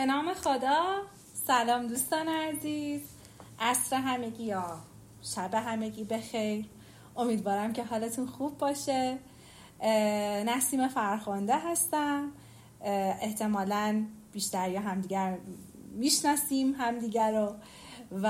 به نام خدا. سلام دوستان عزیز، عصر همگی یا شب همگی بخیر. امیدوارم که حالتون خوب باشه. نسیم فرخنده هستم. احتمالاً بیشتر یا همدیگر میشناسیم همدیگر رو و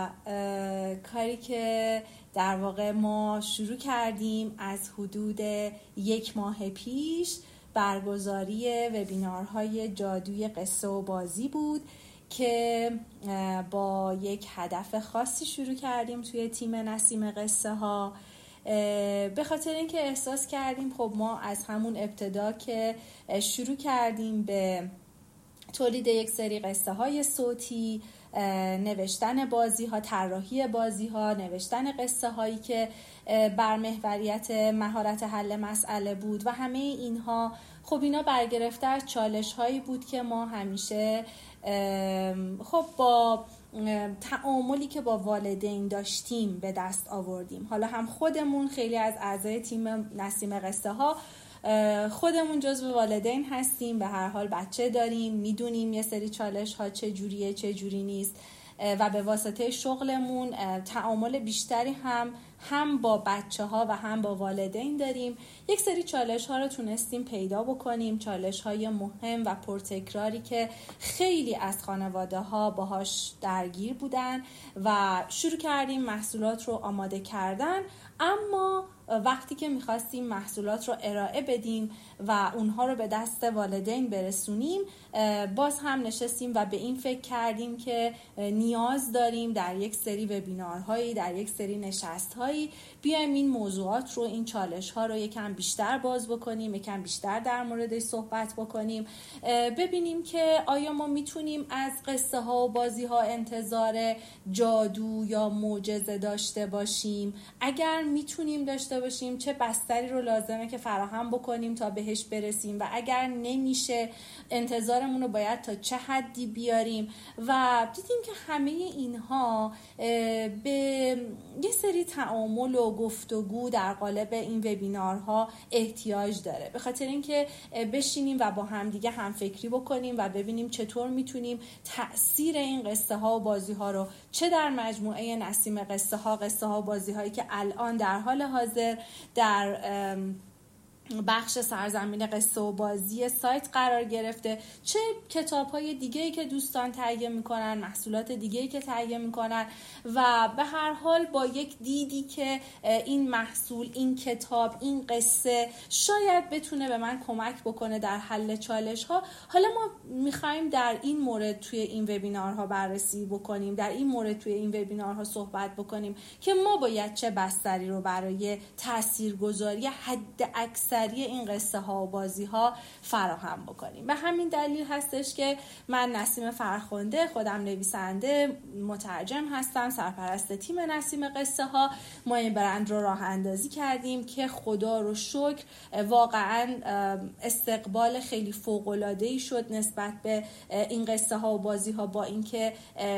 کاری که در واقع ما شروع کردیم از حدود 1 ماه پیش برگزاری وبینارهای جادوی قصه و بازی بود که با یک هدف خاصی شروع کردیم توی تیم نسیم قصه ها، به خاطر اینکه احساس کردیم خب ما از همون ابتدا که شروع کردیم به تولید یک سری قصه های صوتی، نوشتن بازی ها، طراحی بازی ها، نوشتن قصه هایی که بر محوریت مهارت حل مسئله بود و همه اینها خب اینا برگرفته از چالش هایی بود که ما همیشه خب با تعاملی که با والدین داشتیم به دست آوردیم. حالا هم خودمون خیلی از اعضای تیم نسیم قصه ها خودمون جزو والدین هستیم، به هر حال بچه داریم، میدونیم یه سری چالش ها چه جوریه چه جوری نیست و به واسطه شغلمون تعامل بیشتری هم با بچه ها و هم با والدین داریم. یک سری چالش ها رو تونستیم پیدا بکنیم، چالش های مهم و پرتکراری که خیلی از خانواده ها باهاش درگیر بودن و شروع کردیم محصولات رو آماده کردن. اما وقتی که میخواستیم محصولات رو ارائه بدیم و اونها رو به دست والدین برسونیم، باز هم نشستیم و به این فکر کردیم که نیاز داریم در یک سری وبینارهایی، در یک سری نشستهایی بیایم این موضوعات رو، این چالش ها رو یکم بیشتر باز بکنیم، یکم بیشتر در موردش صحبت بکنیم، ببینیم که آیا ما میتونیم از قصه ها و بازی ها انتظار جادو یا معجزه داشته باشیم. اگر میتونیم داشته باشیم چه بستری رو لازمه که فراهم بکنیم تا بهش برسیم و اگر نمیشه انتظارمون رو باید تا چه حدی بیاریم. و دیدیم که همه اینها به یه سری تعامل و گفتگو در قالب این وبینارها احتیاج داره، به خاطر اینکه بشینیم و با هم دیگه هم فکری بکنیم و ببینیم چطور میتونیم تأثیر این قصه ها و بازی ها رو چه در مجموعه نسیم قصه ها و بازی هایی که الان در حال حاضر در بخش سرزمین قصه و بازی سایت قرار گرفته، چه کتاب‌های دیگه‌ای که دوستان تهیه می‌کنن، محصولات دیگه‌ای که تهیه می‌کنن و به هر حال با یک دیدی که این محصول، این کتاب، این قصه شاید بتونه به من کمک بکنه در حل چالش‌ها. حالا ما می‌خوایم در این مورد توی این وبینارها بررسی بکنیم، در این مورد توی این وبینارها صحبت بکنیم که ما باید چه بستری رو برای تاثیرگذاری حد اکثر این قصه ها و بازی ها فراهم بکنیم. به همین دلیل هستش که من نسیم فرخنده، خودم نویسنده، مترجم هستم، سرپرست تیم نسیم قصه ها. ما این برند رو راه اندازی کردیم که خدا رو شکر واقعا استقبال خیلی فوق‌العاده‌ای شد نسبت به این قصه ها و بازی ها، با اینکه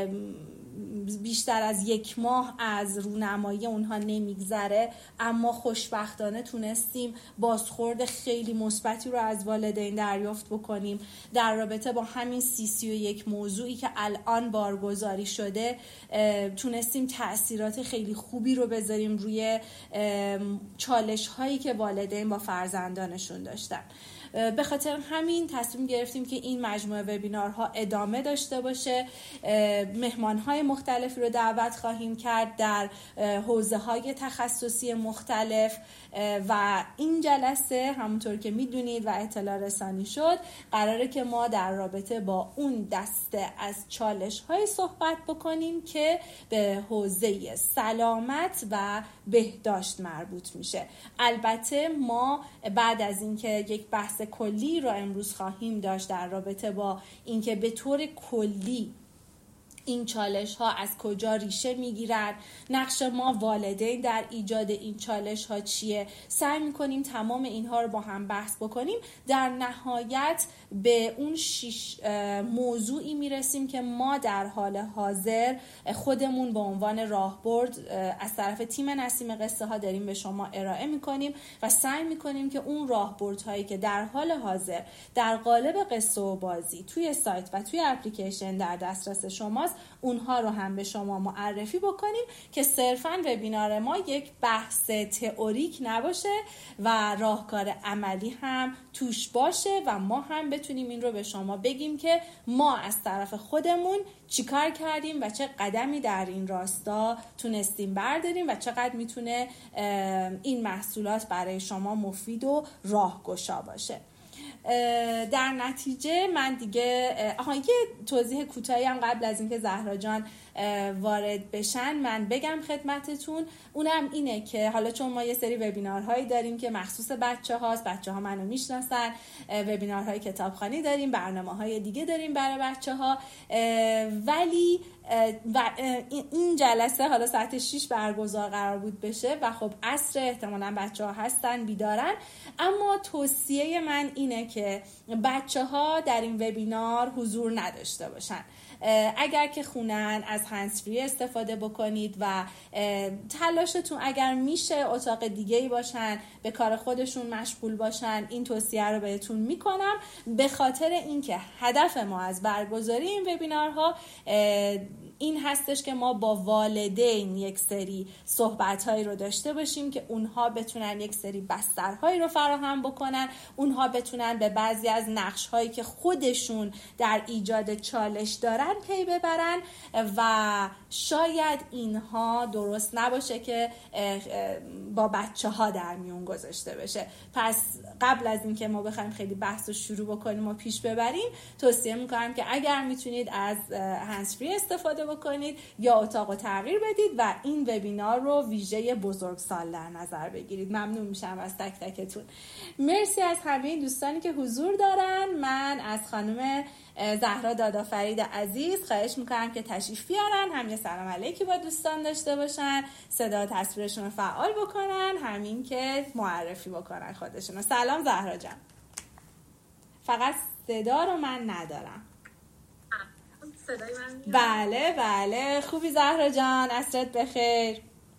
بیشتر از 1 ماه از رونمایی اونها نمیگذره، اما خوشبختانه تونستیم بازخورد خیلی مثبتی رو از والدین دریافت بکنیم در رابطه با همین 31 موضوعی که الان بارگذاری شده. تونستیم تأثیرات خیلی خوبی رو بذاریم روی چالش هایی که والدین با فرزندانشون داشتن. به خاطر همین تصمیم گرفتیم که این مجموعه وبینارها ادامه داشته باشه. مهمانهای مختلفی رو دعوت خواهیم کرد در حوزه‌های تخصصی مختلف و این جلسه همونطور که میدونید و اطلاع رسانی شد، قراره که ما در رابطه با اون دسته از چالش‌های صحبت بکنیم که به حوزه سلامت و بهداشت مربوط میشه. البته ما بعد از اینکه یک بحث کلی رو امروز خواهیم داشت در رابطه با اینکه به طور کلی این چالش ها از کجا ریشه میگیرن، نقش ما والدین در ایجاد این چالش ها چیه. سعی میکنیم تمام اینها رو با هم بحث بکنیم. در نهایت به اون 6 موضوعی میرسیم که ما در حال حاضر خودمون به عنوان راهبرد از طرف تیم نسیم قصه ها داریم به شما ارائه میکنیم و سعی میکنیم که اون راهبردهایی که در حال حاضر در قالب قصه و بازی توی سایت و توی اپلیکیشن در دسترس شماست، اونها رو هم به شما معرفی بکنیم که صرفاً وبینار ما یک بحث تئوریک نباشه و راهکار عملی هم توش باشه و ما هم بتونیم این رو به شما بگیم که ما از طرف خودمون چیکار کردیم و چه قدمی در این راستا تونستیم برداریم و چقدر میتونه این محصولات برای شما مفید و راهگشا باشه. در نتیجه من دیگه یه توضیح کوتاهی هم قبل از اینکه زهرا جان وارد بشن من بگم خدمتتون، اونم اینه که حالا چون ما یه سری وبینارهایی داریم که مخصوص بچه‌ها منو میشناسن، وبینارهای کتابخوانی داریم، برنامه‌های دیگه داریم برای بچه‌ها، ولی این جلسه حالا ساعت 6 برگزار قرار بود بشه و خب عصر احتمالاً بچه‌ها هستن بیدارن، اما توصیه من اینه که بچه‌ها در این وبینار حضور نداشته باشن. اگر که خونن از هندزفری استفاده بکنید و تلاشتون اگر میشه اتاق دیگه‌ای باشن، به کار خودشون مشغول باشن، این توصیه رو بهتون میکنم، به خاطر اینکه هدف ما از برگزاری این وبینارها این هستش که ما با والدین یک سری صحبت‌هایی رو داشته باشیم که اونها بتونن یک سری بسترهایی رو فراهم بکنن، اونها بتونن به بعضی از نقش‌هایی که خودشون در ایجاد چالش دارن پی ببرن و شاید اینها درست نباشه که با بچه‌ها در میون گذاشته بشه. پس قبل از اینکه ما بخوایم خیلی بحث رو شروع بکنیم و پیش ببریم، توصیه می‌کنم که اگر میتونید از هندزفری استفاده بکنید یا اتاقو تغییر بدید و این وبینار رو ویژه بزرگسال در نظر بگیرید. ممنون میشم از تک تکتون. مرسی از همه دوستانی که حضور دارن. من از خانم زهرا دادافرید عزیز خواهش میکنم که تشریف بیارن، هم یه سلام علیکی با دوستان داشته باشن، صدا تصویرشون رو فعال بکنن، همین که معرفی بکنن خودشون. سلام زهرا جان. فقط صدا رو من ندارم. صدای من میاد؟ بله خوبی زهرا جان، عصرت بخیر.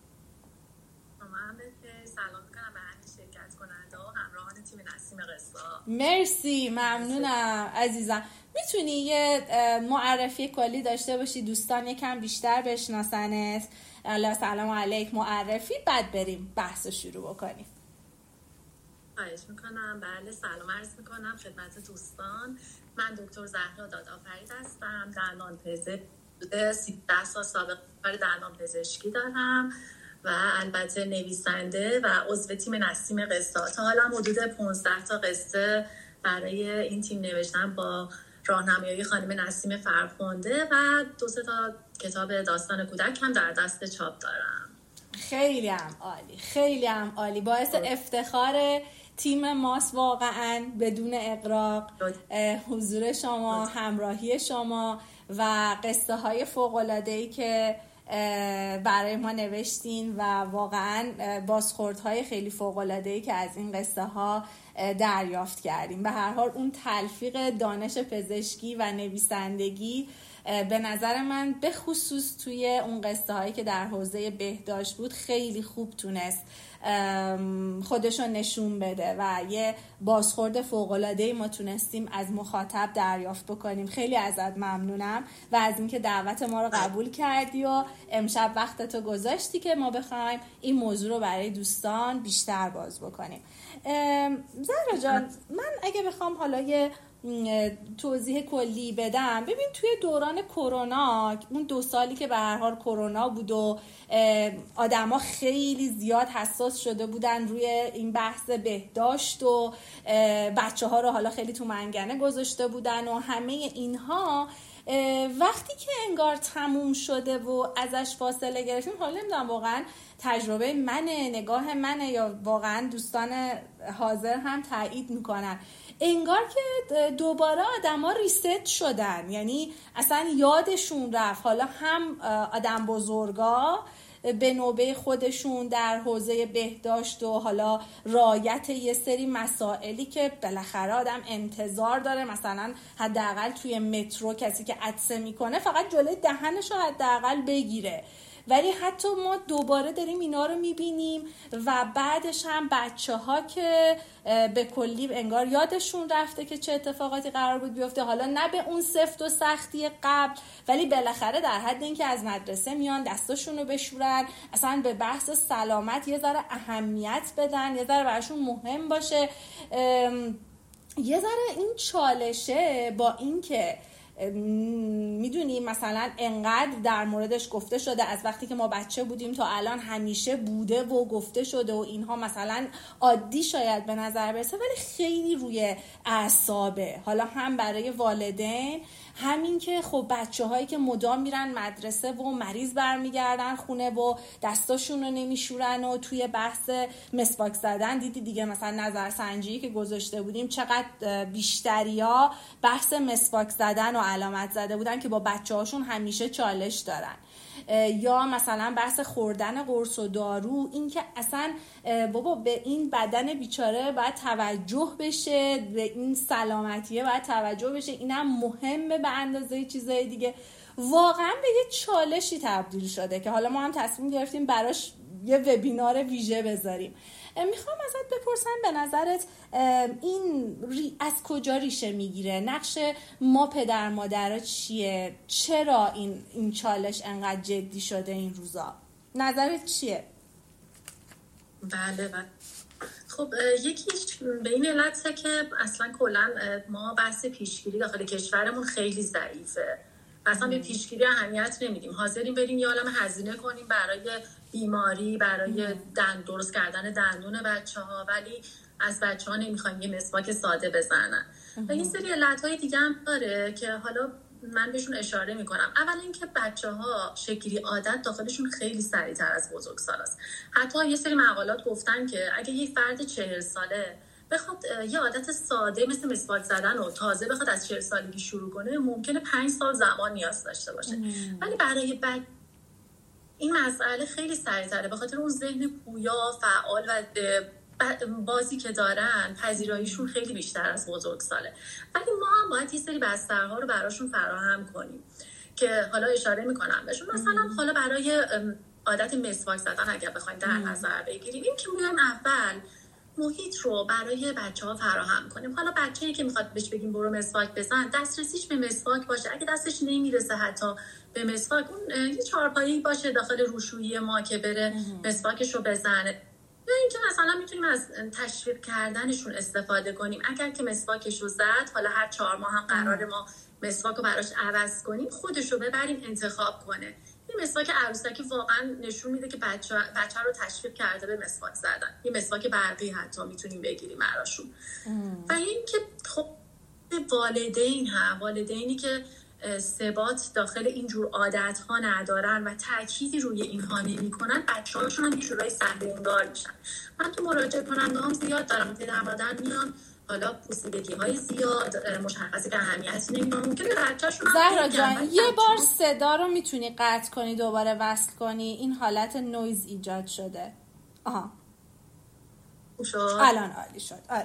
سلام میکنم به همه شرکت کننده و همراهان تیم نسیم قصه. مرسی، ممنونم عزیزم. میتونی یه معرفی کلی داشته باشی دوستان یکم بیشتر بشناسنت؟ سلام علیک معرفی، بعد بریم بحث شروع بکنیم. خواهش میکنم. بله سلام عرض میکنم خدمت دوستان. من دکتر زهرا دادافرید هستم، دندان پزشک، 13 سال سابقه کار دندان پزشکی دارم و البته نویسنده و عضو تیم نسیم قصه. تا حالا حدود 15 تا قصه برای این تیم نوشتم با راهنمایی خانم نسیم فرخنده و 2 تا کتاب داستان کودک هم در دست چاپ دارم. خیلی هم عالی. باعث افتخار تیم ماست واقعا، بدون اغراق حضور شما، همراهی شما و قصه های فوق‌العاده‌ای که برای ما نوشتین و واقعا بازخوردهای خیلی فوق‌العاده‌ای که از این قصه ها دریافت کردیم. به هر حال اون تلفیق دانش پزشکی و نویسندگی به نظر من به خصوص توی اون قصه هایی که در حوزه بهداشت بود خیلی خوب تونست خودشو نشون بده و یه بازخورد فوق‌العاده‌ای ما تونستیم از مخاطب دریافت بکنیم. خیلی ازت ممنونم و از اینکه دعوت ما رو قبول کردی و امشب وقتتو گذاشتی که ما بخوایم این موضوع رو برای دوستان بیشتر باز بکنیم. زهرا جان، من اگه بخوام حالا یه توضیح کلی بدم، ببین توی دوران کرونا، اون 2 سالی که به هر حال کرونا بود و آدما خیلی زیاد حساس شده بودن روی این بحث بهداشت و بچه‌ها رو حالا خیلی تو منگنه گذاشته بودن و همه اینها، وقتی که انگار تموم شده و ازش فاصله گرفتیم، حالا نمیدونم واقعا تجربه منه، نگاه منه، یا واقعا دوستان حاضر هم تایید میکنن، انگار که دوباره آدم ها ریست شدن، یعنی اصلا یادشون رفت. حالا هم آدم بزرگا به نوبه خودشون در حوزه بهداشت و حالا رعایت یه سری مسائلی که بالاخره آدم انتظار داره، مثلا حداقل توی مترو کسی که عطسه میکنه فقط جلوی دهنش رو حداقل بگیره، ولی حتی ما دوباره داریم اینا رو میبینیم و بعدش هم بچه ها که به کلی انگار یادشون رفته که چه اتفاقاتی قرار بود بیفته، حالا نه به اون سفت و سختی قبل، ولی بالاخره در حد اینکه از مدرسه میان دستاشون رو بشورن، اصلا به بحث سلامت یه ذره اهمیت بدن، یه ذره براشون مهم باشه. یه ذره این چالشه با این که میدونی مثلا انقدر در موردش گفته شده، از وقتی که ما بچه بودیم تا الان همیشه بوده و گفته شده و اینها مثلا عادی شاید به نظر برسه، ولی خیلی روی اعصابه، حالا هم برای والدین، همین که خب بچه هایی که مدام میرن مدرسه و مریض برمیگردن خونه و دستاشون رو نمیشورن و توی بحث مسواک زدن دیدی دیگه، مثلا نظرسنجی که گذاشته بودیم چقدر بیشتریا بحث مسواک زدن و علامت زده بودن که با بچه هاشون همیشه چالش دارن، یا مثلا بحث خوردن قرص و دارو، این که اصلا بابا به این بدن بیچاره باید توجه بشه، به این سلامتیه باید توجه بشه، اینم مهمه به اندازه چیزای دیگه. واقعا به یه چالشی تبدیل شده که حالا ما هم تصمیم گرفتیم براش یه وبینار ویژه بذاریم. میخوام ازت بپرسم به نظرت این از کجا ریشه میگیره؟ نقش ما پدر مادرها چیه؟ چرا این چالش انقدر جدی شده این روزا؟ نظرت چیه؟ بله. خب یکیش به این علته که اصلا کلا ما بحث پیشگیری داخل کشورمون خیلی ضعیفه، اصلا به پیشگیری اهمیت نمیدیم، حاضریم بریم یه عالم هزینه کنیم برای بیماری، برای درست کردن دندون بچه‌ها، ولی از بچه‌ها نمیخوایم یه مسواک ساده بزنن. و این سری علت‌های دیگه هم داره که حالا من بهشون اشاره میکنم. اول اینکه بچه‌ها شکلی عادت داخلشون خیلی سریع‌تر از بزرگسالاست. حتی یه سری مقالات گفتن که اگه یه فرد 40 ساله بخواد یه عادت ساده مثل مسواک زدن و تازه بخواد از 40 سالگی شروع کنه، ممکنه 5 سال زمان نیاز داشته باشه. ولی برای این مسئله خیلی سریع‌تره، به خاطر اون ذهن پویا، فعال و بازی که دارن، پذیراییشون خیلی بیشتر از بزرگساله. ولی ما هم باید یه سری بسترها رو براشون فراهم کنیم که حالا اشاره میکنم بهشون. مثلا حالا برای عادت مسواک زدن اگر بخوایم در نظر بگیریم، این که میگم اول محیط رو برای بچه‌ها فراهم کنیم. حالا بچه‌ای که میخواد بهش بگیم برو مسواک بزن، دسترسیش به مسواک باشه، اگه دستش نمیرسه حتی به مسواک، اون یه چهارپایه‌ای باشه داخل روشویی ما که بره مسواکش رو بزنه. یا اینکه مثلا میتونیم از تشویق کردنشون استفاده کنیم. اگر که مسواکش رو زد، حالا هر 4 ماه هم قراره ما مسواک رو براش عوض کنیم، خودش رو ببریم انتخاب کنه. این مسواک عروسکی واقعا نشون میده که بچه رو تشویق کرده به مسواک زدن. یه مسواک برقی حتی میتونیم بگیریم براشون. و اینکه خب والدینی که ثبات داخل اینجور عادت‌ها ندارن و تأکیدی روی اینها نمی‌کنن، بچه‌هاشون هم یه جورایی سربه‌انگار میشن. من تو مراجعه کننده‌ام زیاد دارم، پدر مادر میان حالا پوسیدگی‌های زیاد مشخصی که اهمیتی نمیدن، ممکنه بچه‌شون زهرا جان یه بار صدا رو میتونی قطع کنی دوباره وصل کنی؟ این حالت نویز ایجاد شده. آها الان عالی شد. آره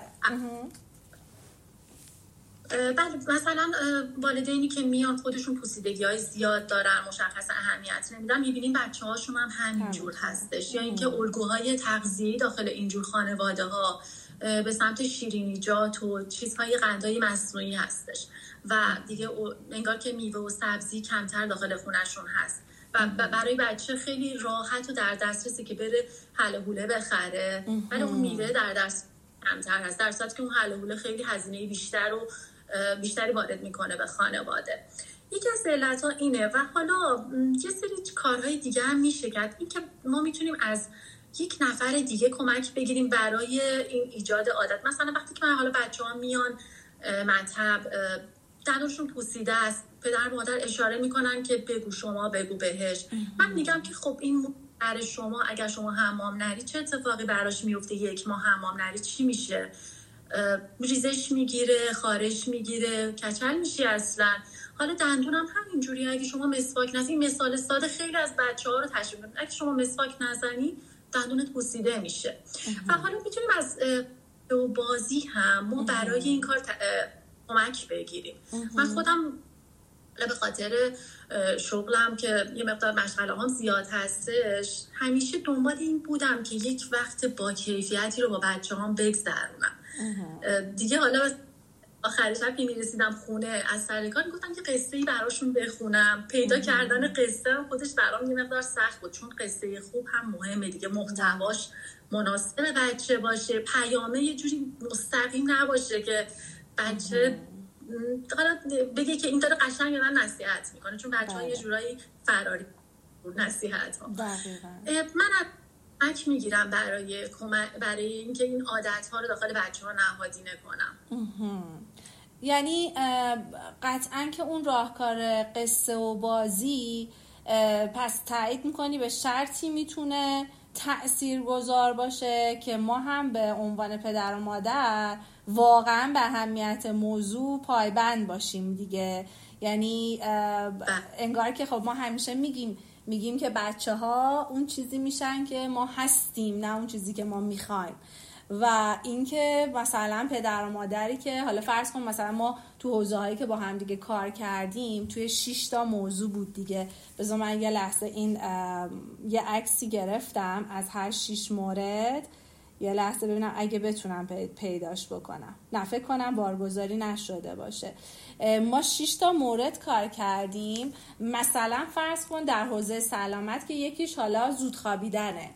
بله، مثلا والدینی که میان خودشون پوسیدگی‌های زیاد دارن، مشخص اهمیت نمیدن، میبینیم بچه‌هاشون هم همینجور هستش. یا اینکه الگوهای تغذیه‌ای داخل اینجور خانواده‌ها به سمت شیرینیجات و چیزهای قندهای مصنوعی هستش و دیگه انگار که میوه و سبزی کمتر داخل خونه‌شون هست و برای بچه خیلی راحت و در دسترسی که بره حله حوله بخره، ولی اون میوه در دست کمتر هست، در صورتی که اون حله حوله خیلی هزینه بیشتری وارد میکنه به خانواده. یکی از علت‌ها اینه. و حالا یه سری کارهای دیگه هم میشه کرد، این که ما میتونیم از یک نفر دیگه کمک بگیریم برای این ایجاد عادت. مثلا وقتی که حالا بچه‌ها میان مطب، دندونشون پوسیده است، پدر مادر اشاره میکنن که بگو شما، بگو بهش. من میگم که خب این برای شما اگر شما حمام نری چه اتفاقی براش میفته؟ 1 ماه حمام نری چی میشه؟ ریزش میگیره، خارش میگیره، کچل میشی اصلا. حالا دندونم همینجوری، اگه شما مسواک نزنی، مثال ساده خیلی از بچه‌ها رو تشریح می‌کنم، اگه شما مسواک نزنی دندونت پوسیده میشه. و حالا میتونیم از بازی هم ما برای این کار کمک بگیریم. من خودم به خاطر شغلم که یه مقدار مشغله هم زیاد هستش، همیشه دنبال این بودم که یک وقت با کیفیتی رو با بچه هم بگذرونم. دیگه حالا آخر شب که میرسیدم خونه از سر کار میگفتم که قصه‌ای براشون بخونم. پیدا کردن قصه هم خودش برام یه مقدار سخت بود، چون قصه خوب هم مهمه دیگه، محتواش مناسب بچه باشه، پیامه یه جوری مستقیم نباشه که بچه حالا بگه که این داره قشنگ من نصیحت میکنه، چون بچه‌ها یه جورایی فراری نصیحت ها. من کمک میگیرم برای اینکه این عادت ها رو داخل بچه‌ها نهادینه کنم. یعنی قطعا که اون راهکار قصه و بازی پس تایید میکنی به شرطی میتونه تأثیرگذار باشه که ما هم به عنوان پدر و مادر واقعا به اهمیت موضوع پایبند باشیم دیگه. یعنی انگار که خب ما همیشه میگیم که بچه ها اون چیزی میشن که ما هستیم، نه اون چیزی که ما میخوایم. و اینکه مثلا پدر و مادری که حالا فرض کن مثلا ما تو حوزه هایی که با هم دیگه کار کردیم توی 6 تا موضوع بود دیگه. بذار من یه لحظه این یه عکسی گرفتم از هر 6 مورد، یه لحظه ببینم اگه بتونم پیداش بکنم. نه فکر کنم بارگذاری نشده باشه. ما 6 تا مورد کار کردیم. مثلا فرض کن در حوزه سلامت که یکیش حالا زود خوابیدنه.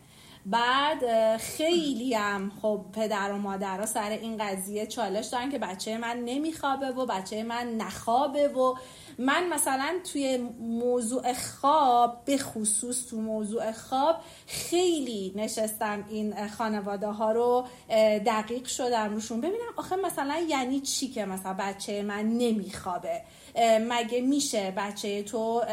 بعد خیلی هم خب پدر و مادرها سر این قضیه چالش دارن که بچه من نمیخوابه و بچه من نخوابه. و من مثلا توی موضوع خواب، به خصوص تو موضوع خواب خیلی نشستم این خانواده ها رو دقیق شدم روشون، ببینم آخه مثلا یعنی چی که مثلا بچه من نمیخوابه؟ مگه میشه بچه تو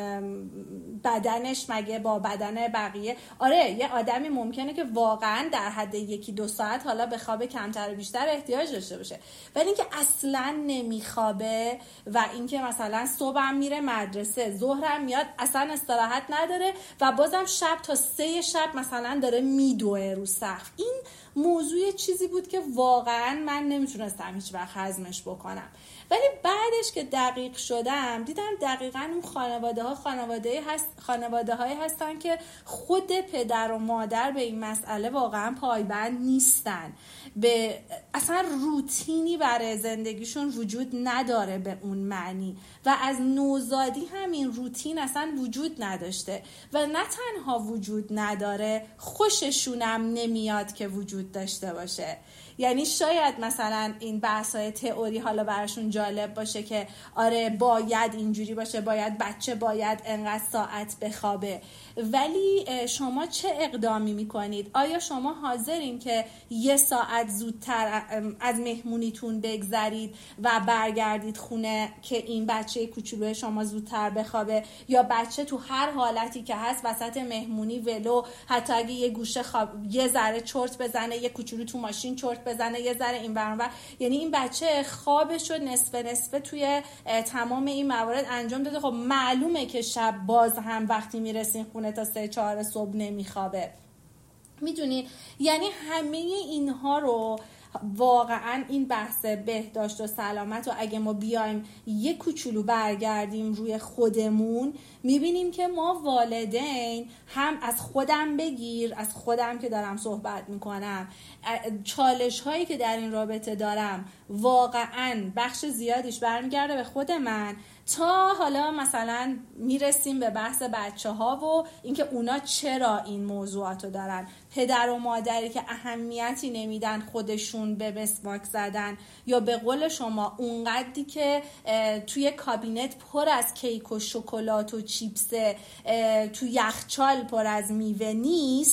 بدنش مگه با بدن بقیه؟ آره یه آدمی ممکنه که واقعا در حد 1-2 ساعت حالا به خواب کمتر و بیشتر احتیاج داشته باشه، ولی اینکه اصلا نمیخوابه و اینکه مثلا صبحم میره مدرسه، ظهرم میاد، اصلا استراحت نداره و بازم شب تا 3 شب مثلا داره میدوه رو سقف، این موضوع چیزی بود که واقعا من نمیتونستم هیچ وقت هضمش بکنم. ولی بعدش که دقیق شدم دیدم دقیقاً اون خانواده هایی هستن که خود پدر و مادر به این مسئله واقعا پایبند نیستن، به اصلا روتینی برای زندگیشون وجود نداره به اون معنی و از نوزادی هم این روتین اصلا وجود نداشته و نه تنها وجود نداره، خوششونم نمیاد که وجود داشته باشه. یعنی شاید مثلا این بحث‌های تئوری حالا براشون جالب باشه که آره باید اینجوری باشه، بچه باید انقدر ساعت بخوابه، ولی شما چه اقدامی میکنید؟ آیا شما حاضرین که 1 ساعت زودتر از مهمونیتون بگذرید و برگردید خونه که این بچه کوچولو شما زودتر بخوابه، یا بچه تو هر حالتی که هست وسط مهمونی ولو حتی اگه یه گوشه یه ذره چرت بزنه، یه کوچولو تو ماشین چرت بزنه، یه ذره این ور اون ور، یعنی این بچه خوابش رو نصف توی تمام این موارد انجام داده. خب معلومه که شب باز هم وقتی میرسین خونه تا 3-4 صبح نمیخوابه. میدونین یعنی همه اینها رو واقعا این بحث بهداشت و سلامت و اگه ما بیایم یه کوچولو برگردیم روی خودمون، میبینیم که ما والدین هم از خودم بگیر، از خودم که دارم صحبت میکنم، چالش هایی که در این رابطه دارم واقعا بخش زیادیش برمیگرده به خود من، تا حالا مثلا میرسیم به بحث بچه ها و اینکه اونا چرا این موضوعاتو دارن. پدر و مادری که اهمیتی نمیدن خودشون به مسواک زدن، یا به قول شما اونقدری که توی کابینت پر از کیک و شکلات و چیپس، تو یخچال پر از میوه نیست،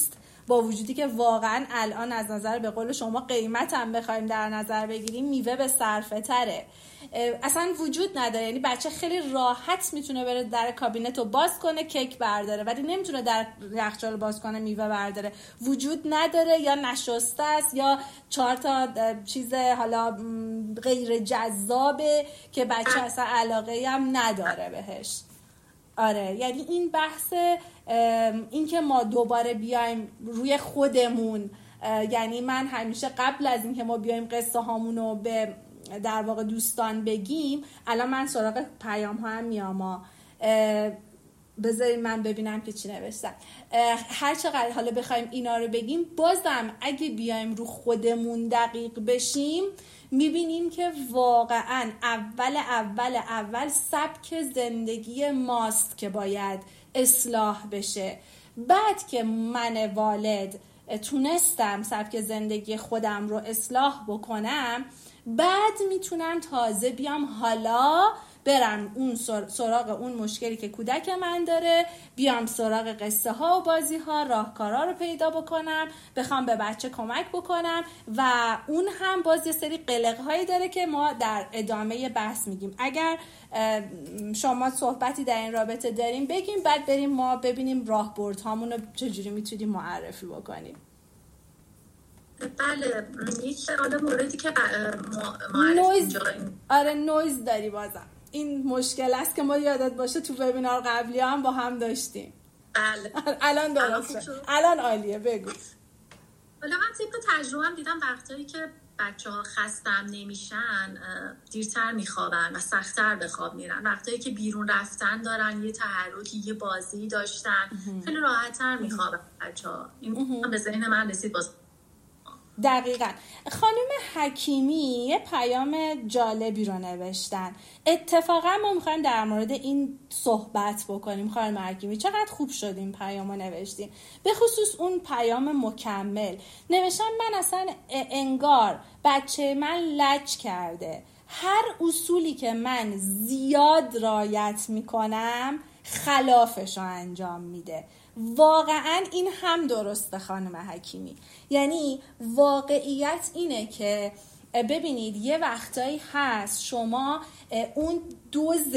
با وجودی که واقعا الان از نظر به قول شما قیمت هم بخوایم در نظر بگیریم میوه به صرفه تره، اصلا وجود نداره. یعنی بچه خیلی راحت میتونه بره در کابینت رو باز کنه کیک برداره، ولی نمیتونه در یخچال باز کنه میوه برداره. وجود نداره، یا نشسته است، یا 4 تا چیز حالا غیر جذابه که بچه اصلا علاقه هم نداره بهش. آره، یعنی این بحث این که ما دوباره بیایم روی خودمون، یعنی من همیشه قبل از این که ما بیایم قصه هامونو به در واقع دوستان بگیم، الان من سراغ پیام ها هم میام، بذارید من ببینم که چی نوشتم. هر چقدر حالا بخوایم اینا رو بگیم، بازم اگه بیایم رو خودمون دقیق بشیم میبینیم که واقعا اول سبک زندگی ماست که باید اصلاح بشه. بعد که من والد تونستم سبک زندگی خودم رو اصلاح بکنم، بعد میتونم تازه بیام حالا برم اون سراغ اون مشکلی که کودک من داره، بیام سراغ قصه ها و بازی ها، راهکارا رو پیدا بکنم، بخوام به بچه کمک بکنم. و اون هم باز یه سری قلق هایی داره که ما در ادامه بحث میگیم. اگر شما صحبتی در این رابطه داریم بگیم، بعد بریم ما ببینیم راهبرد هامون رو چجوری میتونیم معرفی بکنیم. بله، یک موردی که نویز داری بازم. این مشکل است که ما یادت باشه تو وبینار قبلی هم با هم داشتیم. بله. الان درست شد. الان عالیه، بگو. حالا من طبق تجربه‌ام دیدم وقتایی که بچه‌ها خستم نمیشن دیرتر میخوابن و سخت‌تر به خواب میرن. وقتایی که بیرون رفتن دارن، یه تحرکی، یه بازی داشتن، خیلی راحت‌تر میخوابن بچه‌ها. این به ذهن من رسید. باز دقیقاً. خانم حکیمی یه پیام جالبی رو نوشتن. اتفاقا ما میخوایم در مورد این صحبت بکنیم. خانم حکیمی چقدر خوب شد این پیام رو نوشتیم، به خصوص اون پیام مکمل. نوشتن من اصلا انگار بچه من لج کرده، هر اصولی که من زیاد رعایت میکنم خلافش رو انجام میده. واقعا این هم درسته خانم حکیمی. یعنی واقعیت اینه که ببینید یه وقتایی هست شما اون دوز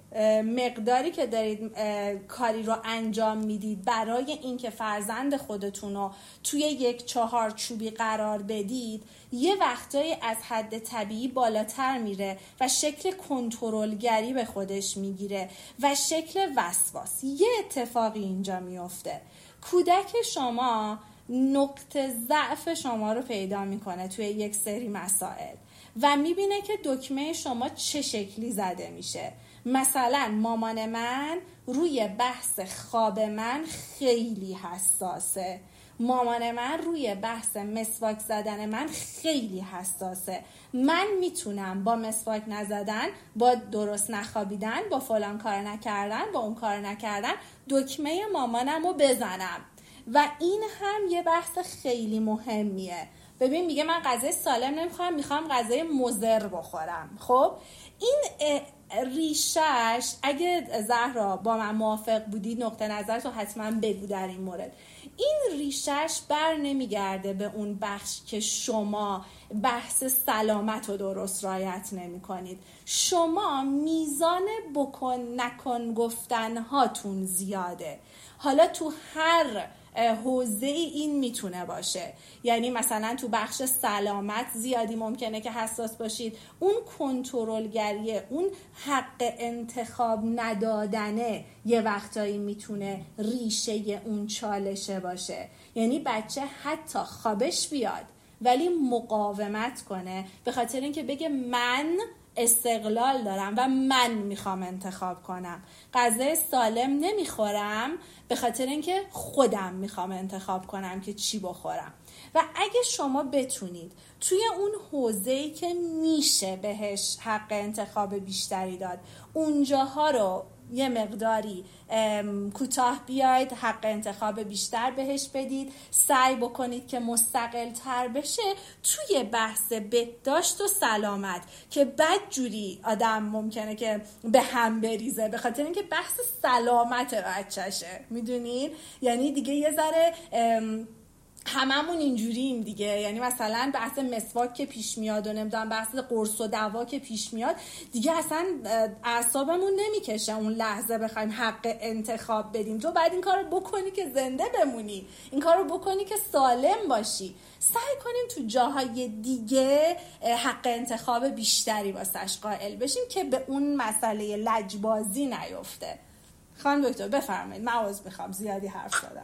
مقداری که دارید کاری رو انجام میدید برای اینکه فرزند خودتون رو توی یک چهارچوبی قرار بدید، یه وقتایی از حد طبیعی بالاتر میره و شکل کنترلگری به خودش میگیره و شکل وسواس. یه اتفاقی اینجا میفته، کودک شما نقطه ضعف شما رو پیدا میکنه توی یک سری مسائل و میبینه که دکمه شما چه شکلی زده میشه. مثلا مامان من روی بحث خواب من خیلی حساسه، مامان من روی بحث مسواک زدن من خیلی حساسه. من میتونم با مسواک نزدن، با درست نخوابیدن، با فلان کار نکردن، با اون کار نکردن دکمه مامانم رو بزنم و این هم یه بحث خیلی مهمیه. ببین میگه من غذای سالم نمیخوام، میخوام غذای مضر بخورم. خب این ریشش، اگه زهرا با من موافق بودی نقطه نظرت رو حتما بگو در این مورد. این ریشش بر نمیگرده به اون بخش که شما بحث سلامت رو درست رعایت نمی کنید. شما میزان بکن نکن گفتن هاتون زیاده. حالا تو هر حوزه این میتونه باشه، یعنی مثلا تو بخش سلامت زیادی ممکنه که حساس باشید، اون کنترلگریه، اون حق انتخاب ندادنه یه وقتایی میتونه ریشه اون چالشه باشه. یعنی بچه حتی خوابش بیاد ولی مقاومت کنه به خاطر اینکه بگه من استقلال دارم و من میخوام انتخاب کنم. غذای سالم نمیخورم به خاطر اینکه خودم میخوام انتخاب کنم که چی بخورم. و اگه شما بتونید توی اون حوزه‌ای که میشه بهش حق انتخاب بیشتری داد، اونجاها رو یه مقداری کوتاه بیاید، حق انتخاب بیشتر بهش بدید، سعی بکنید که مستقل تر بشه توی بحث بهداشت و سلامت که بد جوری آدم ممکنه که به هم بریزه به خاطر اینکه بحث سلامت بچه‌شه. میدونین؟ یعنی دیگه یه ذره هممون اینجوریم دیگه. یعنی مثلا بحث مسواک که پیش میاد و نمیدونم بحث قرص و دوا که پیش میاد دیگه، اصلا اعصابمون نمیکشه اون لحظه بخوایم حق انتخاب بدیم. تو باید این کارو بکنی که زنده بمونی، این کارو بکنی که سالم باشی. سعی کنیم تو جاهای دیگه حق انتخاب بیشتری واسش قائل بشیم که به اون مسئله لجبازی نیفته. خانم دکتر بفرمایید. من عذر میخوام زیادی حرف زدم.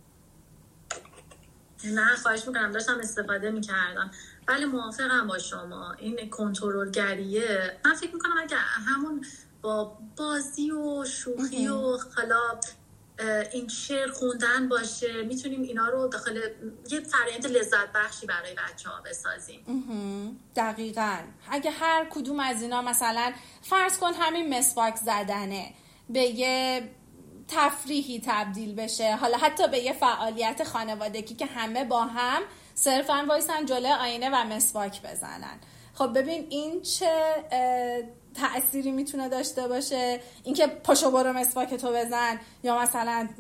نه خواهش میکنم، داشتم استفاده میکردم. ولی موافقم با شما، این کنترلگریه من فکر میکنم اگه همون با بازی و شوخی و حالا این شعر خوندن باشه، میتونیم اینا رو داخل یه فرآیند لذت بخشی برای بچه‌ها بسازیم. دقیقاً. اگه هر کدوم از اینا مثلا فرض کن همین مسواک زدنه به یه تفریحی تبدیل بشه، حالا حتی به یه فعالیت خانوادگی که همه با هم صرفاً وایسن جلوی آینه و مسواک بزنن. خب ببین این چه تأثیری میتونه داشته باشه. اینکه پاشو برو مسواک تو بزن، یا مثلا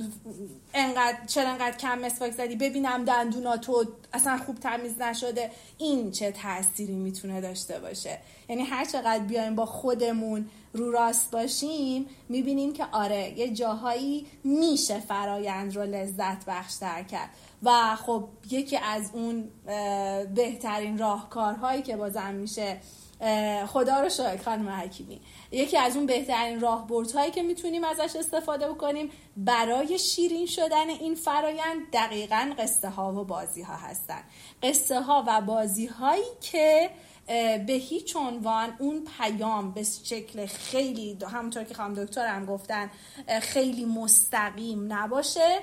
چرا انقدر کم مسواک زدی، ببینم دندوناتو اصلا خوب تمیز نشده. این چه تأثیری میتونه داشته باشه. یعنی هر چقدر بیایم با خودمون رو راست باشیم میبینیم که آره یه جاهایی میشه فرایند رو لذت بخشتر کرد. و خب یکی از اون بهترین راهکارهایی که بازم میشه، خدا رو شکر خانم حکیمی، یکی از اون بهترین راهبردهایی که میتونیم ازش استفاده بکنیم برای شیرین شدن این فرایند دقیقاً قصه ها و بازی ها هستن. قصه ها و بازی هایی که به هیچ عنوان اون پیام به شکل خیلی همونطور که خانم دکتر هم گفتن خیلی مستقیم نباشه،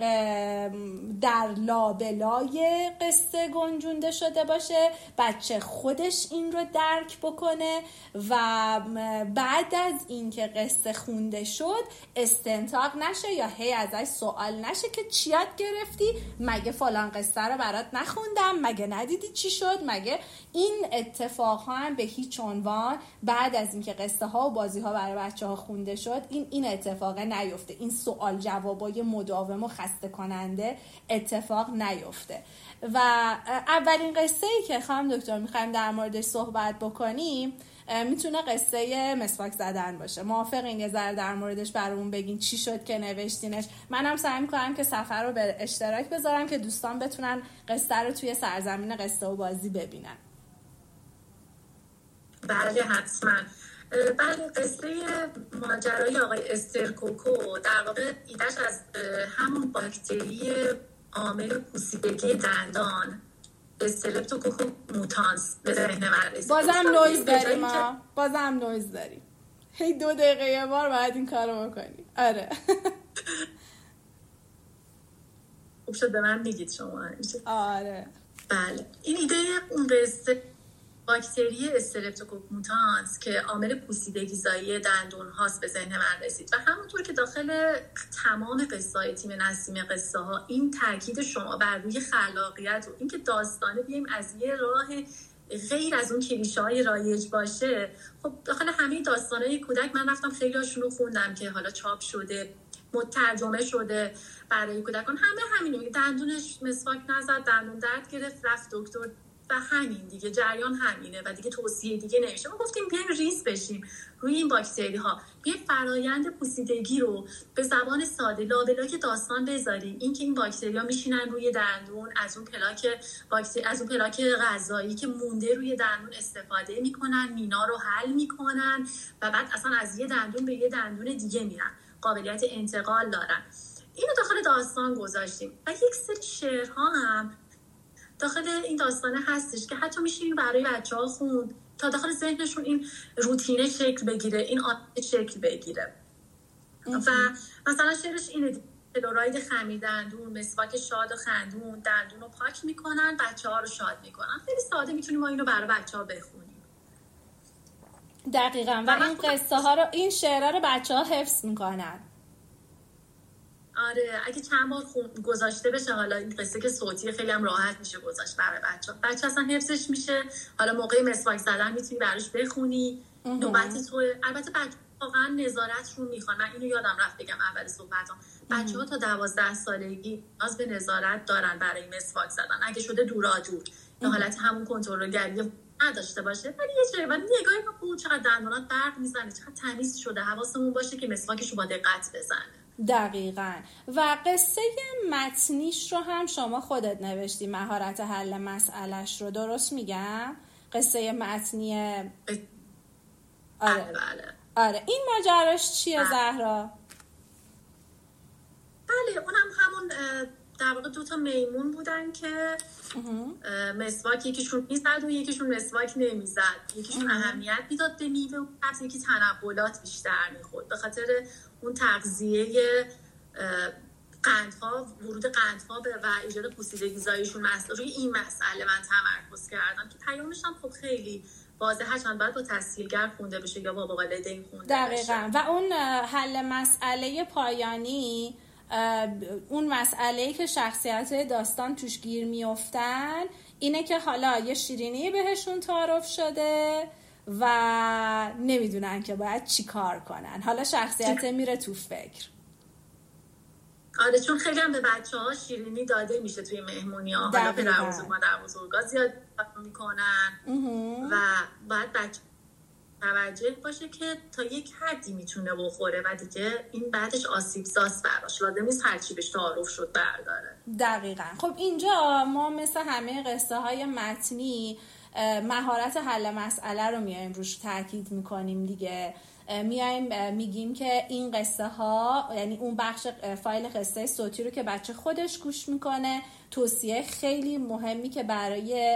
در لابلای قصه گنجونده شده باشه، بچه خودش این رو درک بکنه و بعد از این که قصه خونده شد استنتاق نشه یا هی ازش سوال نشه که چی یاد گرفتی، مگه فلان قصه رو برات نخوندم، مگه ندیدی چی شد، مگه این اتفاقها هم به هیچ عنوان بعد از اینکه قصه ها و بازی ها برای بچه ها خونده شد این اتفاق نیفته. این سوال جوابای مداوم و خسته کننده اتفاق نیفته. و اولین قصه ای که خانم دکتر میخوایم در موردش صحبت بکنیم میتونه قصه مسواک زدن باشه. موافقین یه ذره در موردش برامون بگین چی شد که نوشتینش؟ منم سعی میکنم که سفر رو به اشتراک بذارم که دوستان بتونن قصه رو توی سرزمین قصه و بازی ببینن. بله حتما. بله، قصه ماجرای آقای استرکوکو در واقع ایدهش از همون باکتری عامل پوسیدگی دندان استرپتوکوکو موتانس به ذهن من رسید. بازم نویز داریم هی 2 دقیقه یه بار باید این کارو بکنی. آره خوب شد به من میگید شما همیشه. آره بله، این ایده اون قصه باکتری استرپتوکوک موتانس که عامل پوسیدگی زایی دندون هاست به ذهن من رسید و همونطور که داخل تمام قصه‌های تیم نسیم قصه ها این تاکید شما بر روی خلاقیت و اینکه داستانه بیایم از یه راه غیر از اون کلیشه‌های رایج باشه. خب داخل همه داستان‌های کودک من رفتم خیلی هاشون رو خوندم که حالا چاپ شده، مترجمه شده برای کودکان. همینه، دندونش مسواک نزد، دندون درد گرفت، رفت دکتر و همین دیگه، جریان همینه و دیگه توصیه دیگه نمیشه. ما گفتیم بیایم ریز بشیم روی این باکتری ها، بیایم فرایند پوسیدگی رو به زبان ساده لابلای داستان بذاریم. اینکه این باکتری ها میشینن روی دندون، از اون پلاک غذایی که مونده روی دندون استفاده میکنن، مینا رو حل میکنن و بعد اصلا از یه دندون به یه دندون دیگه میرن، قابلیت انتقال دارن. اینو داخل داستان گذاشتیم و یک سری شعرها هم داخل این داستانه هستش که حتی میشه برای بچه‌ها خوند تا داخل ذهنشون این روتینه شکل بگیره، این عادت شکل بگیره. و مثلا شعرش اینه: فلوراید خمیر دندون، مسواک شاد و خندون، دندون رو پاک میکنن، بچه‌ها رو شاد میکنن. خیلی ساده میتونیم ما اینو برای بچه‌ها بخونیم. دقیقاً. و این قصه ها رو، این شعرها رو بچه‌ها حفظ میکنن. آره، اگه چند بار گذاشته بشه، حالا این قصه که صوتی خیلی هم راحت میشه گذاشت برای بچه اصلا حفظش میشه. حالا موقع مسواک زدن میتونی براش بخونی، نوبت تو. البته واقعا نظارت رو میخوان. من اینو یادم رفت بگم اول صحبتام، بچه‌ها تا 12 سالگی نیاز به نظارت دارن برای مسواک زدن. اگه شده دورادور یا حالت همون کنترلگری نداشته باشه، ولی یه جایی ولی نگاهی که چقدر دندونات برق میزنه، چقدر تمیز شده، حواسمون باشه که مسواکشو با دقت بزنه. دقیقاً. و قصه متنیش رو هم شما خودت نوشتی، مهارت حل مسئلهش رو، درست میگم؟ قصه متنی. آره بله. آره، این ماجراش چیه زهرا؟ بله، اونم همون در واقع 2 میمون بودن که مسواک یکیشون میزد و یکیشون مسواک نمیزد. یکیشون اهمیت میداد به میوه و سبز، یکی تنقلات بیشتر میخورد به خاطر اون تغذیه قندها، ورود قندها و ایجاد پوسیدگی زایشون. روی این مسئله من تمرکز کردم که پیامش هم خب خیلی واضحه، چند باید با تسهیلگر خونده بشه یا با والدین خونده دقیقاً بشه. و اون حل مسئله پایانی، اون مسئله‌ای که شخصیت‌های داستان توش گیر میافتن اینه که حالا یه شیرینی بهشون تعارف شده و نمیدونن که باید چی کار کنن. حالا شخصیت میره تو فکر. آره، چون خیلی هم به بچه‌ها شیرینی داده میشه توی مهمونی‌ها، حالا پدر بزرگ مادر بزرگا زیاد میکنن و باید بچه توجه باشه که تا یک حدی میتونه بخوره و دیگه این بعدش آسیب زاست براش، لازم نیست هرچی بهش تعارف شد برداره. دقیقاً. خب اینجا ما مثل همه قصه های متنی مهارت حل مسئله رو میایم روش تاکید میکنیم دیگه. میایم میگیم که این قصه ها، یعنی اون بخش فایل قصه صوتی رو که بچه خودش گوش میکنه، توصیه خیلی مهمی که برای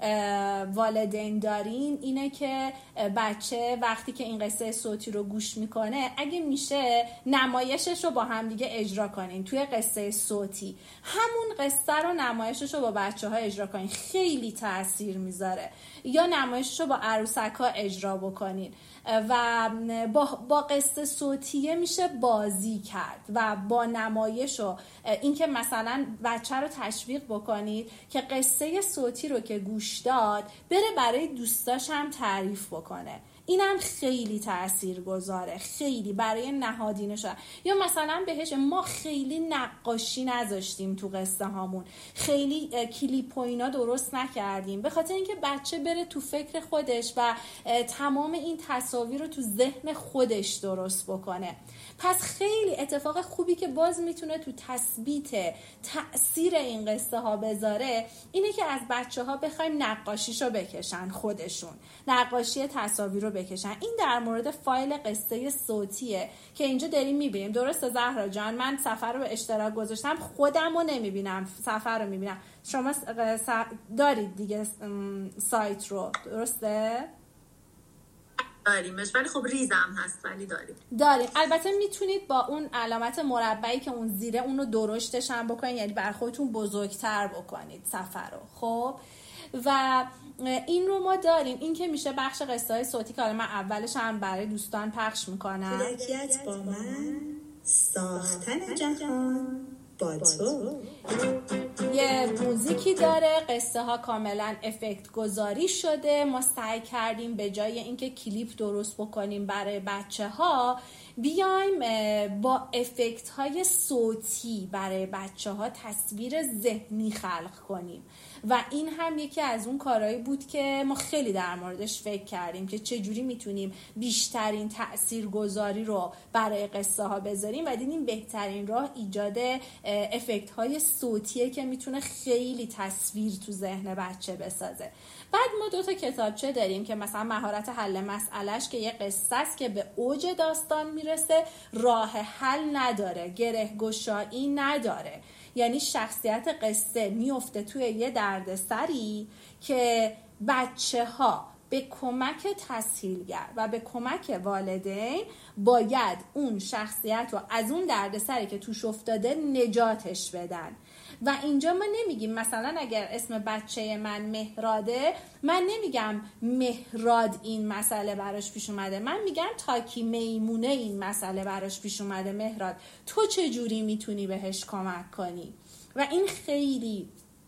والدین دارین اینه که بچه وقتی که این قصه صوتی رو گوش میکنه اگه میشه نمایشش رو با هم دیگه اجرا کنین. توی قصه صوتی همون قصه رو نمایشش رو با بچه ها اجرا کنین، خیلی تأثیر میذاره. یا نمایشش رو با عروسک ها اجرا بکنین و با قصه صوتیه میشه بازی کرد و با نمایش و این که مثلا بچه رو تشویق بکنید که قصه صوتی رو که گوش داد بره برای دوستاش هم تعریف بکنه. اینم خیلی تاثیرگذاره، خیلی برای نهادینه. یا مثلا بهش ما خیلی نقاشی نذاشتیم تو قصه هامون، خیلی کلیپ و اینا درست نکردیم به خاطر اینکه بچه بره تو فکر خودش و تمام این تصاویر رو تو ذهن خودش درست بکنه. پس خیلی اتفاق خوبی که باز میتونه تو تثبیت تأثیر این قصه ها بذاره اینه که از بچه ها بخوایم نقاشیشو بکشن، خودشون نقاشی تصاویر رو بکشن. این در مورد فایل قصه صوتیه که اینجا داریم میبینیم. درسته زهرا جان؟ من صفحه رو به اشتراک گذاشتم، خودم رو نمیبینم، صفحه رو میبینم. شما دارید دیگه سایت رو، درسته؟ داریمش، ولی خب ریزم هست، ولی داریم. البته میتونید با اون علامت مربعی که اون زیره اون رو درشتش هم بکنید، یعنی بر خودتون بزرگتر بکنید صفحه رو. خب و این رو ما داریم. این که میشه بخش قصه های صوتی که من اولش هم برای دوستان پخش میکنم. کودکیت با من، ساختن جهان با تو. یه موزیکی داره، قصه ها کاملا افکت گذاری شده. ما سعی کردیم به جای اینکه کلیپ درست بکنیم برای بچه ها، بیایم با افکت های صوتی برای بچه ها تصویر ذهنی خلق کنیم و این هم یکی از اون کارهایی بود که ما خیلی در موردش فکر کردیم که چجوری میتونیم بیشترین تاثیرگذاری رو برای قصه ها بذاریم و دیدیم بهترین راه ایجاد افکت های صوتیه که میتونه خیلی تصویر تو ذهن بچه بسازه. بعد ما 2 کتابچه داریم که مثلا مهارت حل مسئلهش که یه قصه است که به اوج داستان میرسه، راه حل نداره، گره گشایی نداره، یعنی شخصیت قصه میفته توی یه دردسری که بچه ها به کمک تسهیلگر و به کمک والدین باید اون شخصیت رو از اون دردسری که توش افتاده نجاتش بدن. و اینجا ما نمیگیم مثلا اگر اسم بچه من مهراده، من نمیگم مهراد این مسئله براش پیش اومده، من میگم تاکی میمونه این مسئله براش پیش اومده. مهراد تو چه جوری میتونی بهش کمک کنی؟ و این خیلی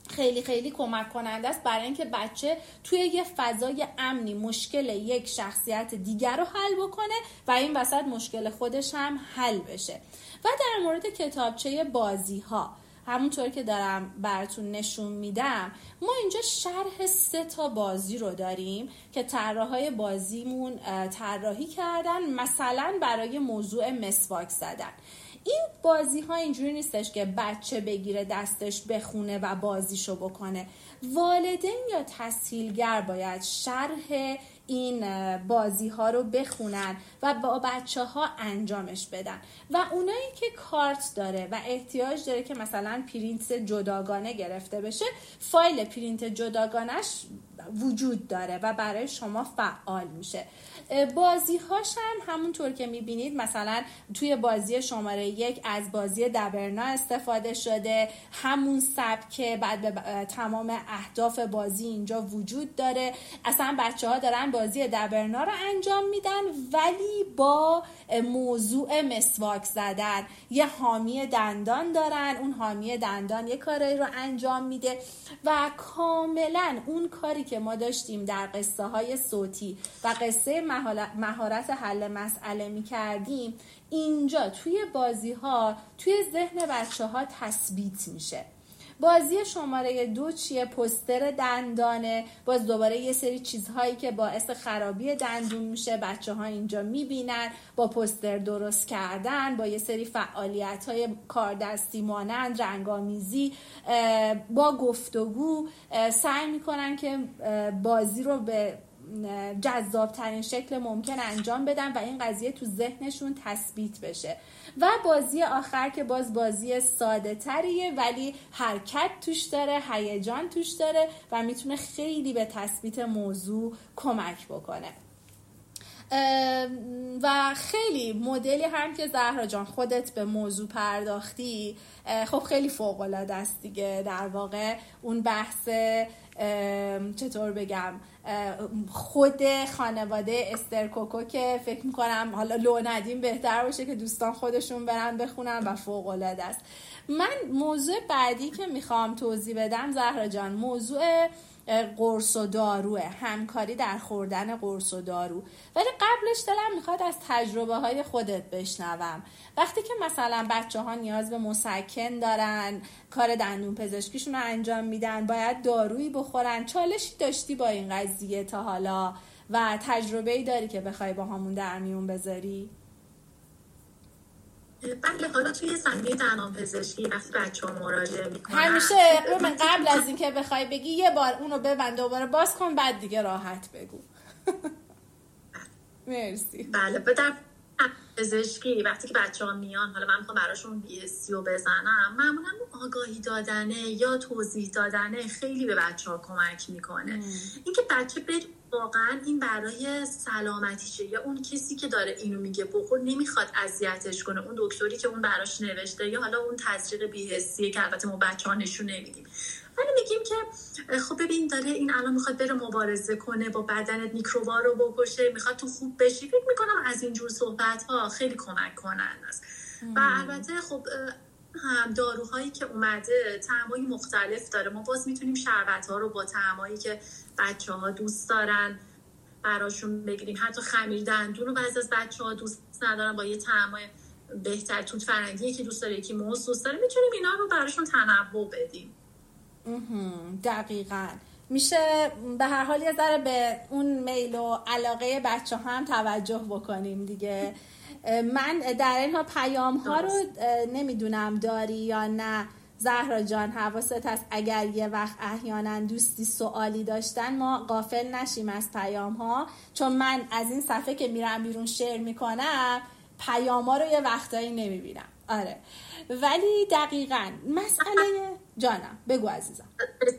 خیلی خیلی کمک کننده است برای اینکه بچه توی یه فضای امنی مشکل یک شخصیت دیگر رو حل بکنه و این وسط مشکل خودش هم حل بشه. و در مورد کتابچه بازی ها، همونطور که دارم براتون نشون میدم، ما اینجا شرح 3 بازی رو داریم که طراحای بازیمون طراحی کردن، مثلا برای موضوع مسواک زدن. این بازی ها اینجوری نیستش که بچه بگیره دستش بخونه و بازیشو بکنه. والدین یا تسهیلگر باید شرح این بازی ها رو بخونن و با بچه ها انجامش بدن. و اونایی که کارت داره و احتیاج داره که مثلا پرینت جداگانه گرفته بشه، فایل پرینت جداگانهش وجود داره و برای شما فعال میشه. بازی هاش هم همونطور که میبینید، مثلا توی بازی شماره 1 از بازی دبرنا استفاده شده، همون سبکه، بعد به تمام اهداف بازی اینجا وجود داره. اصلا بچه ها دارن بازی دبرنا رو انجام میدن ولی با موضوع مسواک زدن. یه حامی دندان دارن، اون حامی دندان یه کاری رو انجام میده و کاملا اون کاری که ما داشتیم در قصه های صوتی و قصه مهارت حل مسئله میکردیم، اینجا توی بازی ها توی ذهن بچه ها تثبیت میشه. بازی شماره 2 چیه؟ پوستر دندانه. باز دوباره یه سری چیزهایی که باعث خرابی دندون میشه بچه ها اینجا میبینن، با پوستر درست کردن، با یه سری فعالیت های کاردستی مانند رنگامیزی، با گفتگو سعی میکنن که بازی رو به جذاب ترین شکل ممکن انجام بدن و این قضیه تو ذهنشون تثبیت بشه. و بازی آخر که باز بازی ساده تریه ولی حرکت توش داره، هیجان توش داره و میتونه خیلی به تثبیت موضوع کمک بکنه. و خیلی مدلی هم که زهرا جان خودت به موضوع پرداختی، خب خیلی فوق‌العاده است دیگه. در واقع اون بحث چطور بگم، خود خانواده استر کوکو که فکر میکنم حالا لو ندیم بهتر باشه که دوستان خودشون برن بخونن و فوق‌العاده است. من موضوع بعدی که میخوام توضیح بدم زهرا جان، موضوع قرص و داروه، همکاری در خوردن قرص و دارو. ولی قبلش دلم میخواد از تجربه های خودت بشنوم. وقتی که مثلا بچه ها نیاز به مسکن دارن، کار دندون پزشکیشون رو انجام میدن، باید دارویی بخورن، چالشی داشتی با این قضیه تا حالا و تجربه‌ای داری که بخوای با همون در میون بذاری؟ بله، حالا توی زمینه دندان پزشکی وقتی بچه‌ها مراجعه میکنن، همیشه من قبل از این که بخوای بگی یه بار اونو ببند دوباره باز کن، بعد دیگه راحت بگو. مرسی. بله، به در پزشکی وقتی که بچه‌ها میان، حالا من میخوام براشون BSc رو بزنم، معمولا آگاهی دادنه یا توضیح دادنه خیلی به بچه‌ها کمک میکنه. اینکه بچه واقعا این برای سلامتیشه، یا اون کسی که داره اینو میگه بخور نمیخواد اذیتش کنه، اون دکتری که اون براش نوشته، یا حالا اون تزریق بی‌حسی که البته ما بچه‌ها نشون نمیدیم، ولی میگیم که خب ببین داره این الان میخواد بره مبارزه کنه با بدنت، میکروبا رو بکشه، میخواد تو خوب بشی. فکر میکنم از اینجور صحبت ها خیلی کمک کننده است. و البته خب هم داروهایی که اومده طعمای مختلف داره، ما باز میتونیم شربت ها رو با طعمایی که بچه ها دوست دارن براشون بگیریم. حتی خمیر دندون رو بعضی از بچه ها دوست ندارن، با یه طعمای بهتر، توت فرنگی که دوست داره، یکی موز دوست داره، میتونیم اینا رو براشون تنوع بدیم. دقیقاً میشه به هر حال یه ذره به اون میل و علاقه بچه ها هم توجه بکنیم دیگه. من در اینها پیام ها رو نمیدونم داری یا نه زهرا جان، حواست هست اگر یه وقت احیانا دوستی سوالی داشتن ما غافل نشیم از پیام ها، چون من از این صفحه که میرم بیرون شیر میکنم پیام ها رو یه وقتایی نمیبینم. آره، ولی دقیقاً مسئله جانم بگو عزیزم.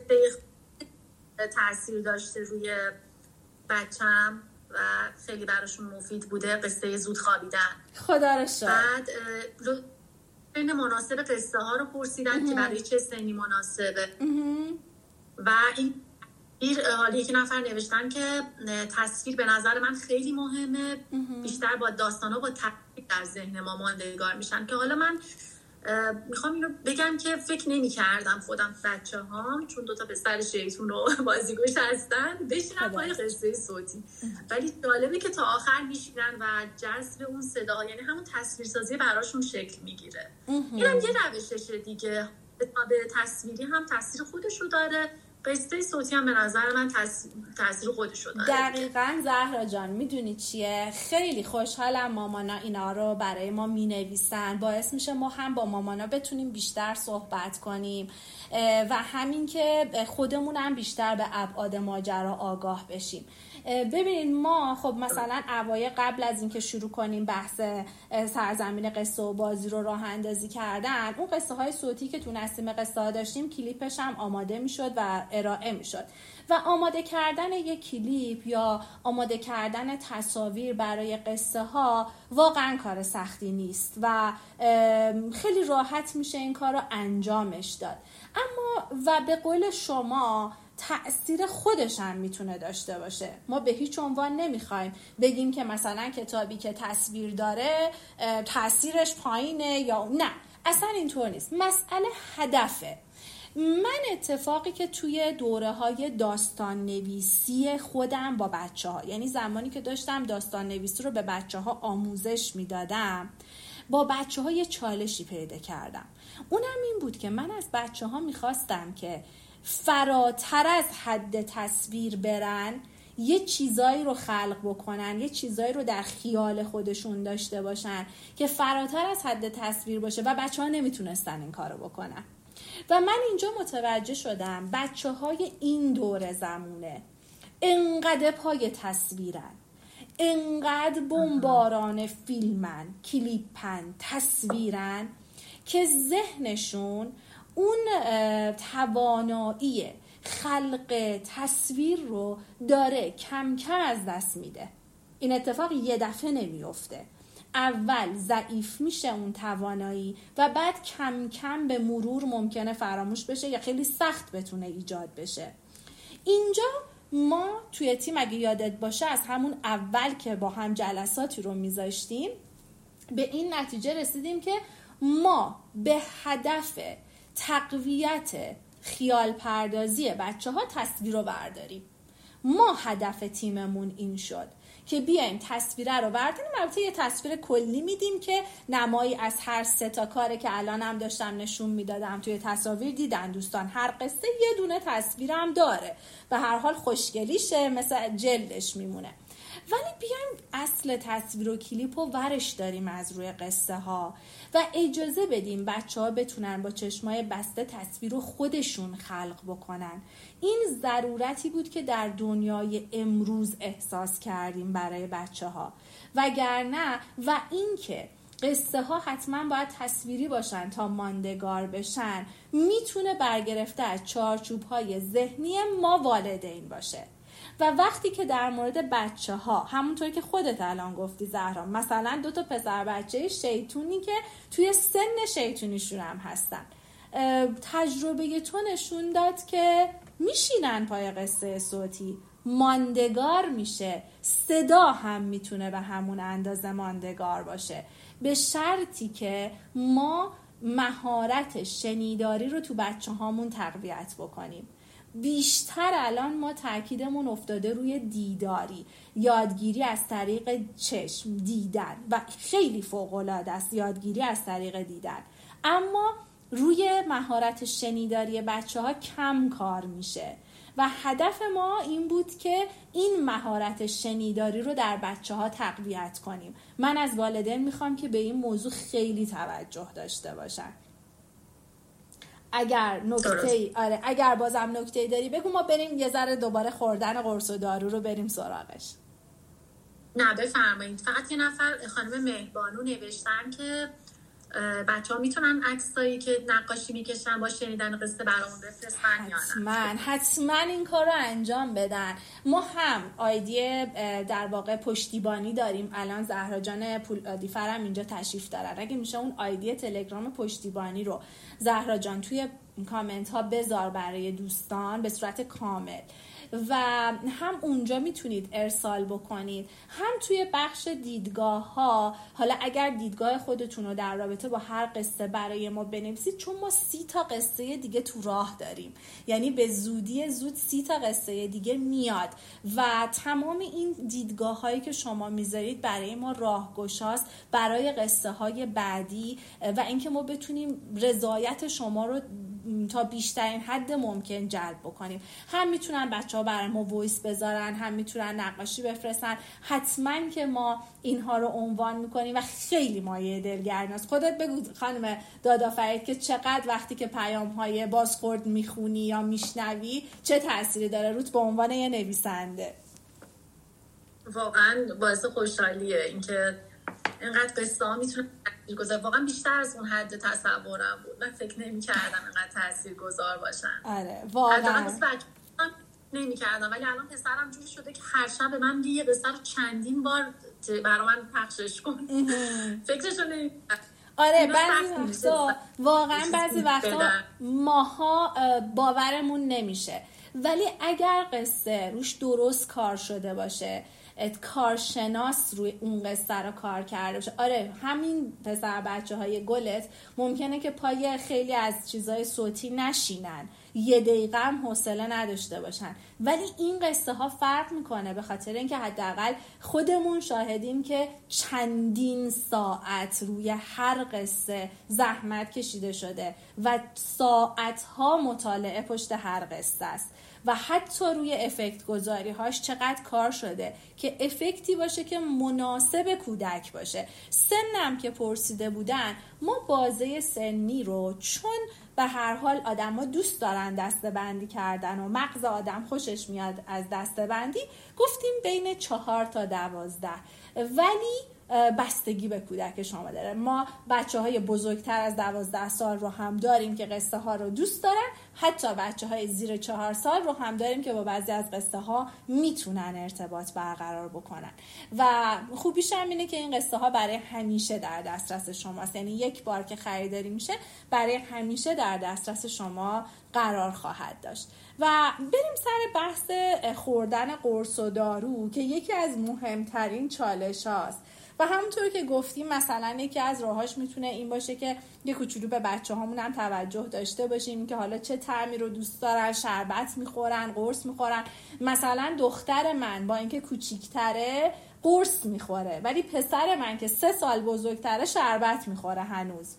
تأثیر داشته روی بچم و خیلی براشون مفید بوده قصه زود خوابیدن. خدا رو شکر. بعد این مناسب قصه ها رو پرسیدن که برای چه سنی مناسبه. و این حالی که نفر نوشتن که تصویر به نظر من خیلی مهمه، بیشتر با داستانا با تصویر در ذهن ما ماندگار میشن، که حالا من میخوام اینو بگم که فکر نمی کردم خودم بچه هام چون 2 پسر شیطون و بازیگوش هستن بشینن پای قصه صوتی، ولی جالبه که تا آخر میشینن و جذب اون صدا، یعنی همون تصویرسازی براشون شکل میگیره. اینم یه روششه دیگه، به تصویری هم تاثیر خودشو داره، قصه صوتی هم به نظر من تاثیر خودشو داره. دقیقاً زهرا جان، میدونی چیه؟ خیلی خوشحالم مامانا اینا رو برای ما مینویسن، باعث میشه ما هم با مامانا بتونیم بیشتر صحبت کنیم و همین که خودمون هم بیشتر به ابعاد ماجرا آگاه بشیم. ببینید ما خب مثلا اوایل قبل از اینکه شروع کنیم بحث سرزمین قصه و بازی رو راه اندازی کردن، اون قصه های صوتی که تو نسیم قصه ها داشتیم کلیپش هم آماده میشد و ارائه میشد و آماده کردن یک کلیپ یا آماده کردن تصاویر برای قصه ها واقعا کار سختی نیست و خیلی راحت میشه این کار رو انجامش داد. اما و به قول شما تأثیر خودش هم میتونه داشته باشه. ما به هیچ عنوان نمیخوایم بگیم که مثلا کتابی که تصویر داره تأثیرش پایینه یا نه، اصلا اینطور نیست. مسئله هدفه. من اتفاقی که توی دوره های داستان نویسی خودم با بچه ها، یعنی زمانی که داشتم داستان نویسی رو به بچه ها آموزش میدادم، با بچه ها یه چالشی پیدا کردم. اونم این بود که من از بچه ها میخواستم که فراتر از حد تصویر برن، یه چیزایی رو خلق بکنن، یه چیزایی رو در خیال خودشون داشته باشن که فراتر از حد تصویر باشه و بچه ها نمیتونستن این کارو بکنن. و من اینجا متوجه شدم بچه های این دوره زمونه انقدر پای تصویرن، انقدر بمباران فیلمن، کلیپن، تصویرن که ذهنشون اون توانایی خلق تصویر رو داره کم کم از دست میده. این اتفاق یه دفعه نمیفته. اول ضعیف میشه اون توانایی و بعد کم کم به مرور ممکنه فراموش بشه یا خیلی سخت بتونه ایجاد بشه. اینجا ما توی تیم اگه یادت باشه از همون اول که با هم جلساتی رو میذاشتیم به این نتیجه رسیدیم که ما به هدف تقویت خیال پردازی بچه ها تصویر رو برداریم. ما هدف تیممون این شد که بیایم تصویره رو برداریم. البته یه تصویر کلی میدیم که نمایی از هر 3 تا کاره که الان هم داشتم نشون میدادم توی تصاویر دیدن دوستان، هر قصه یه دونه تصویر هم داره و هر حال خوشگلیشه، مثل جلدش میمونه. ولی بیایم اصل تصویر و کلیپ رو ورش داریم از روی قصه ها و اجازه بدیم بچه ها بتونن با چشمای بسته تصویر رو خودشون خلق بکنن. این ضرورتی بود که در دنیای امروز احساس کردیم برای بچه ها، وگرنه و این که قصه ها حتما باید تصویری باشن تا ماندگار بشن میتونه برگرفته از چارچوب های ذهنی ما والدین باشه. و وقتی که در مورد بچه ها همونطور که خودت الان گفتی زهرا، مثلا 2 تا پسر بچه شیطونی که توی سن شیطونیشون هم هستن، تجربه تو نشون داد که میشینن پای قصه صوتی، ماندگار میشه، صدا هم میتونه به همون اندازه ماندگار باشه، به شرطی که ما مهارت شنیداری رو تو بچه هامون تقویت بکنیم. بیشتر الان ما تاکیدمون افتاده روی دیداری، یادگیری از طریق چشم دیدن و خیلی فوق‌العاده است یادگیری از طریق دیدن، اما روی مهارت شنیداری بچه‌ها کم کار میشه و هدف ما این بود که این مهارت شنیداری رو در بچه‌ها تقویت کنیم. من از والدین میخوام که به این موضوع خیلی توجه داشته باشن. اگر بازم نکته‌ای داری بگو، ما بریم یه ذره دوباره خوردن قرص و دارو رو بریم سراغش. نه بفرمایید. فقط یه نفر خانم مهربانو نوشتن که بچه‌ها میتونن عکسایی که نقاشی میکشن با شنیدن قصه برامون بفرستن یا نه؟ حتما این کار رو انجام بدن. ما هم آیدی در واقع پشتیبانی داریم. الان زهرا جان پولادیفرم اینجا تشریف دارن. اگه میشه اون آیدی تلگرام پشتیبانی رو زهرا جان توی کامنت ها بذار برای دوستان به صورت کامل. و هم اونجا میتونید ارسال بکنید، هم توی بخش دیدگاه ها. حالا اگر دیدگاه خودتون رو در رابطه با هر قصه برای ما بنویسید، چون ما 30 تا قصه دیگه تو راه داریم، یعنی به زودی زود 30 تا قصه دیگه میاد و تمام این دیدگاه هایی که شما میذارید برای ما راهگشاست برای قصه های بعدی و اینکه ما بتونیم رضایت شما رو تا بیشترین حد ممکن جلب بکنیم. هم میتونن بچه‌ها برای ما وایس بذارن، هم میتونن نقاشی بفرستن. حتما که ما اینها رو عنوان میکنیم و خیلی مایه دلگرمی است. خودت بگو خانم دادآفرید که چقدر وقتی که پیام‌های بازخورد میخونی یا میشنوی چه تأثیری داره روت به عنوان یه نویسنده؟ واقعا باعث خوشحالیه اینکه اینقدر قصه ها میتونه تاثیرگذار، واقعا بیشتر از اون حد تصورم بود. من فکر نمی‌کردم اینقدر تاثیرگذار باشن. آره واقعا نمی‌کردم، ولی الان پسرم جوری شده که هر شب به من یه قصه رو چندین بار برای من پخشش کن. فکرشو نمی‌کردم. آره بعضی وقتا واقعا بعضی وقتا ماها باورمون نمیشه، ولی اگر قصه روش درست کار شده باشه، کارشناس روی اون قصه رو کار کرده باشه. آره همین پسر بچه های گلت ممکنه که پای خیلی از چیزای صوتی نشینن، 1 دقیقه هم حوصله نداشته باشن، ولی این قصه ها فرق میکنه به خاطر اینکه حداقل خودمون شاهدیم که چندین ساعت روی هر قصه زحمت کشیده شده و ساعت ها مطالعه پشت هر قصه است و حتی روی افکت گذاری هاش چقدر کار شده که افکتی باشه که مناسب کودک باشه. سنم که پرسیده بودن، ما بازه سنی رو چون به هر حال آدم ها دوست دارن دسته بندی کردن و مغز آدم خوشش میاد از دسته بندی، گفتیم بین 4 تا 12، ولی بستگی به کودک شما داره. ما بچه های بزرگتر از 12 سال رو هم داریم که قصه ها رو دوست دارن، حتی بچه های زیر 4 سال رو هم داریم که با بعضی از قصه ها میتونن ارتباط برقرار بکنن و خوبیش هم اینه که این قصه ها برای همیشه در دسترس شماست، یعنی یک بار که خریداری میشه برای همیشه در دسترس شما قرار خواهد داشت. و بریم سر بحث خوردن قرص و دارو که یکی از مهمترین چالش هاست و همونطور که گفتیم مثلا یکی از راهاش میتونه این باشه که یه کوچولو به بچه هامون هم توجه داشته باشیم که حالا چه طعمی رو دوست دارن، شربت میخورن، قرص میخورن. مثلا دختر من با اینکه کوچیک‌تره قرص میخوره، ولی پسر من که 3 سال بزرگتره شربت میخوره، هنوز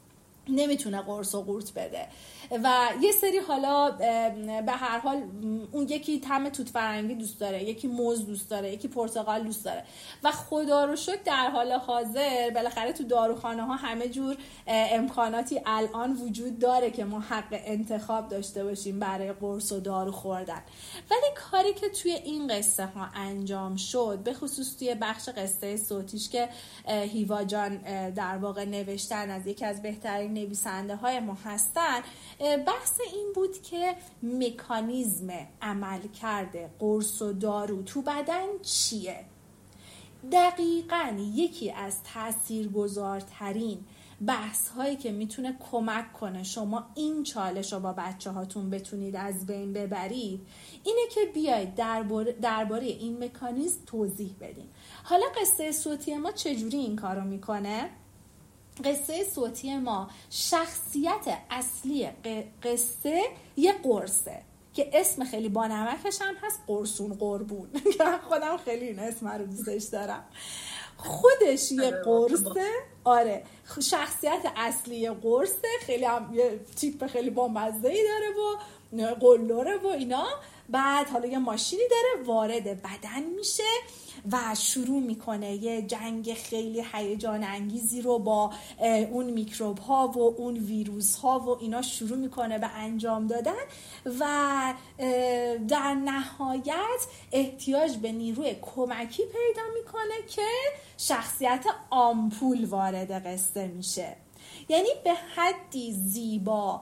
نمیتونه قرص و قورت بده. و یه سری حالا به هر حال اون یکی طعم توت فرنگی دوست داره، یکی موز دوست داره، یکی پرتقال دوست داره و خدا رو شکر در حال حاضر بالاخره تو داروخانه ها همه جور امکاناتی الان وجود داره که ما حق انتخاب داشته باشیم برای قرص و دارو خوردن. ولی کاری که توی این قصه ها انجام شد، به خصوص توی بخش قصه صوتیش که هیوا جان در واقع نوشتن، از یکی از بهترین نویسنده های ما هستن، بحث این بود که مکانیزم عمل کرده قرص و دارو تو بدن چیه. دقیقاً یکی از تاثیرگذارترین بحث هایی که میتونه کمک کنه شما این چالش رو با بچه هاتون بتونید از بین ببرید اینه که بیاید درباره این مکانیزم توضیح بدین. حالا قصه صوتی ما چجوری این کارو میکنه؟ قصه صوتی ما شخصیت اصلی قصه یه قرصه که اسم خیلی بانمکش هم هست، قرصون قربون که من خودم خیلی این اسم رو دوستش دارم. خودش یه قرصه، آره شخصیت اصلی قرصه، خیلی هم یه تیپ خیلی بامزه‌ای داره و قلدره و اینا. بعد حالا یه ماشینی داره وارد بدن میشه و شروع میکنه یه جنگ خیلی هیجان انگیزی رو با اون میکروب ها و اون ویروس ها و اینا شروع میکنه به انجام دادن و در نهایت احتیاج به نیروی کمکی پیدا میکنه که شخصیت آمپول وارد قصه میشه. یعنی به حدی زیبا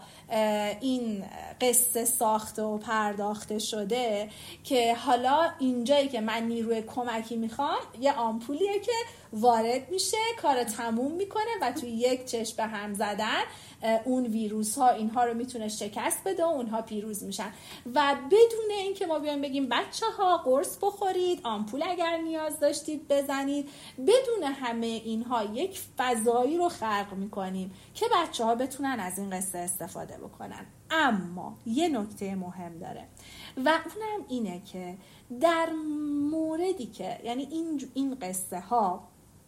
این قصه ساخته و پرداخته شده که حالا اینجایی که من نیروی کمکی میخوام یه آمپولیه که وارد میشه، کار تموم میکنه و توی یک چشم به هم زدن اون ویروس ها اینها رو میتونه شکست بده و اونها پیروز میشن. و بدون اینکه ما بیایم بگیم بچه ها قرص بخورید، آمپول اگر نیاز داشتید بزنید، بدون همه اینها یک فضایی رو خلق میکنیم که بچه ها بتونن از این قصه استفاده بکنن. اما یه نکته مهم داره و اونم اینه که در موردی که یعنی این قصه ها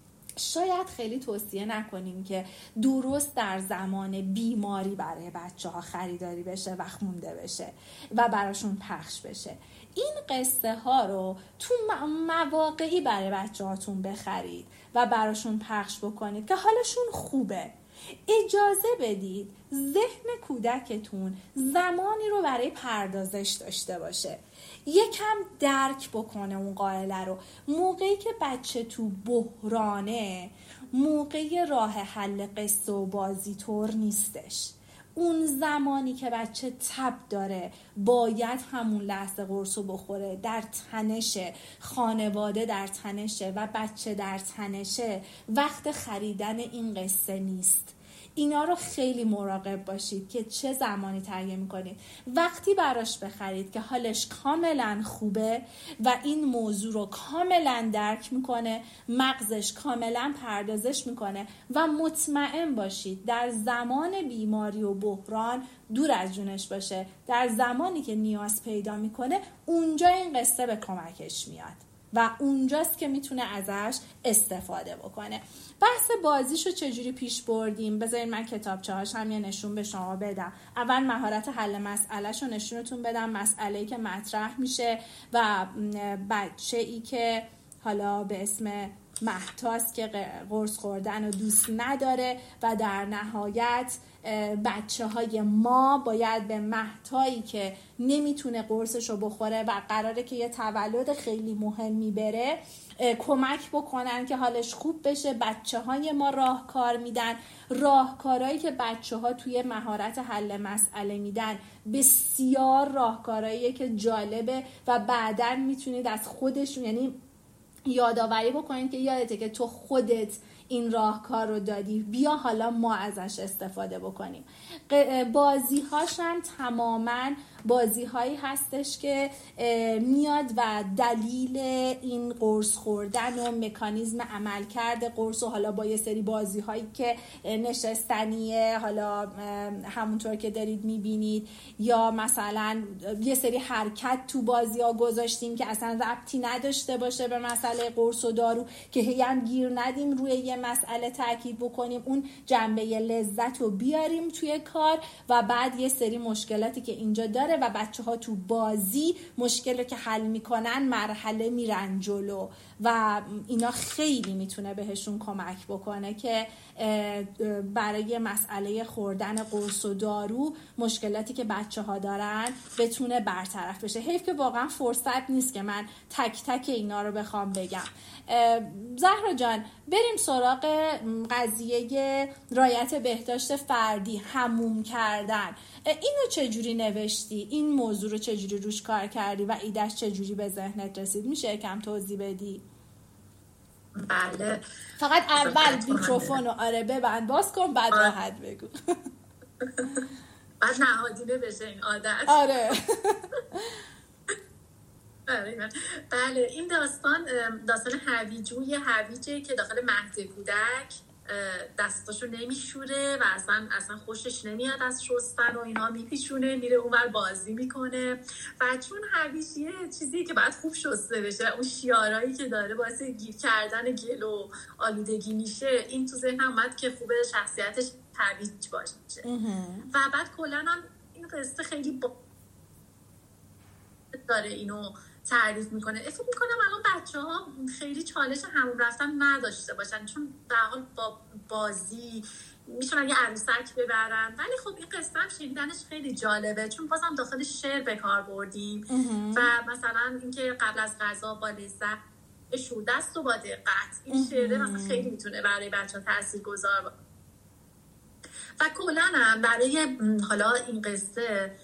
شاید خیلی توصیه نکنیم که درست در زمان بیماری برای بچه ها خریداری بشه و خونده بشه و براشون پخش بشه. این قصه ها رو تو مواقعی برای بچه هاتون بخرید و براشون پخش بکنید که حالشون خوبه. اجازه بدید ذهن کودکتون زمانی رو برای پردازش داشته باشه، یکم درک بکنه اون قائله رو. موقعی که بچه تو بحرانه، موقع راه حل قصه و بازی طور نیستش. اون زمانی که بچه تب داره باید همون لحظه قرصو بخوره، در تنشه، خانواده در تنشه و بچه در تنشه، وقت خریدن این قصه نیست. اینا رو خیلی مراقب باشید که چه زمانی تهیه میکنید. وقتی براش بخرید که حالش کاملا خوبه و این موضوع رو کاملا درک میکنه، مغزش کاملا پردازش میکنه و مطمئن باشید در زمان بیماری و بحران دور از جونش باشه. در زمانی که نیاز پیدا میکنه اونجا این قصه به کمکش میاد و اونجاست که میتونه ازش استفاده بکنه. بحث بازیشو چجوری پیش بردیم؟ بذارین من کتابچه هاش هم یه نشون به شما بدم. اول مهارت حل مسئلهشو نشونتون بدم، مسئله‌ای که مطرح میشه و بچه‌ای که حالا به اسم مهتاست که قرص خوردن رو دوست نداره و در نهایت بچه های ما باید به مهتایی که نمیتونه قرصش رو بخوره و قراره که یه تولد خیلی مهمی بره کمک بکنن که حالش خوب بشه. بچه های ما راهکار میدن، راهکارهایی که بچه ها توی مهارت حل مسئله میدن بسیار راهکارهاییه که جالبه و بعداً میتونید از خودشون یعنی یادآوری بکنید که یادته که تو خودت این راهکار رو دادی، بیا حالا ما ازش استفاده بکنیم. بازی‌هاش هم تماماً بازی‌هایی هستش که میاد و دلیل این قرص خوردن و مکانیزم عملکرد قرص و حالا با یه سری بازی‌هایی که نشستنیه، حالا همونطور که دارید می‌بینید، یا مثلا یه سری حرکت تو بازی‌ها گذاشتیم که اصلا ربطی نداشته باشه به مسئله قرص و دارو که هی هم گیر ندیم روی یه مسئله تاکید بکنیم، اون جنبه لذت رو بیاریم توی کار و بعد یه سری مشکلاتی که اینجا داره و بچه ها تو بازی مشکل که حل میکنن مرحله میرن جلو و اینا خیلی میتونه بهشون کمک بکنه که برای مسئله خوردن قرص و دارو مشکلاتی که بچه ها دارن بتونه برطرف بشه. حیف که واقعا فرصت نیست که من تک تک اینا رو بخوام بگم. زهرا جان بریم سراغ قضیه رعایت بهداشت فردی، حموم کردن. اینو چجوری نوشتی؟ این موضوع رو چجوری روش کار کردی و ایدهش چجوری به ذهنت رسید؟ میشه کم توضیح بدی؟ بله. فقط اول میکروفون رو ببند باز کن بعد راحت بگو. بعد نهادینه بشه این عادت. آره. بله این داستان هویجوی هویجه که داخل مهد کودک دستاشو نمیشوره و اصلا خوشش نمیاد از شستن و اینا، میپیچونه میره اونور بازی میکنه و چون هویج یه چیزی که باید خوب شسته بشه، اون شیارایی که داره باعث گیر کردن گل و آلودگی میشه، این تو ذهنم اومد که خوبه شخصیتش هویج باشه و بعد کلا هم این قصه خیلی داره اینو تعریف میکنه. فکر میکنم الان بچه‌ها خیلی چالش همون رفتن نداشته باشن چون در حال با بازی میتونن یه عروسک ببرن، ولی خب این قصه هم شنیدنش خیلی جالبه چون بازم داخل شعر به کار بردیم و مثلا اینکه قبل از غذا با لذت شور دست و با دقت، این شعره مثلا خیلی میتونه برای بچه‌ها تاثیرگذار باشه. و کلاً هم برای حالا این قصه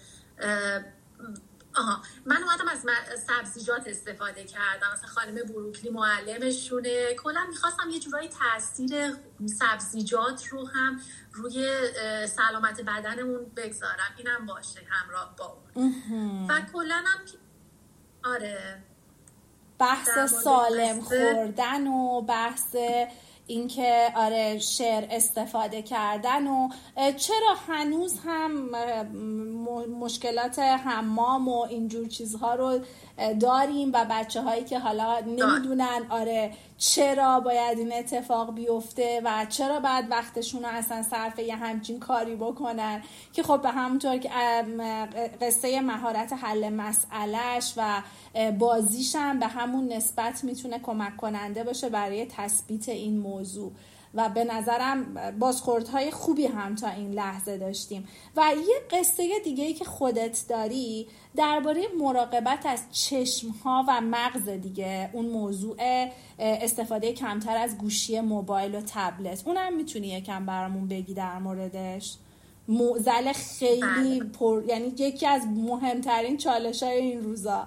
من اومدم از سبزیجات استفاده کردم. مثلا خانم بروکلی معلمشونه، کلا میخواستم یه جورایی تاثیر سبزیجات رو هم روی سلامت بدنمون بگذارم، اینم باشه همراه با اون. و کلا هم آره بحث سالم خوردن و بحث اینکه آره شعر استفاده کردن و چرا هنوز هم مشکلات حمام و اینجور چیزها رو داریم و بچه هایی که حالا نمیدونن آره چرا باید این اتفاق بیفته و چرا باید وقتشون رو اصلا صرف یه همچین کاری بکنن که خب به همونطور که قصه مهارت حل مسئلهش و بازیش هم به همون نسبت میتونه کمک کننده باشه برای تثبیت این موضوع و به نظرم بازخوردهای خوبی هم تا این لحظه داشتیم. و یه قصه دیگه‌ای که خودت داری درباره مراقبت از چشم‌ها و مغز دیگه، اون موضوع استفاده کمتر از گوشی موبایل و تبلت، اونم میتونی یکم برامون بگی در موردش؟ معضل خیلی یعنی یکی از مهمترین چالش‌های این روزا.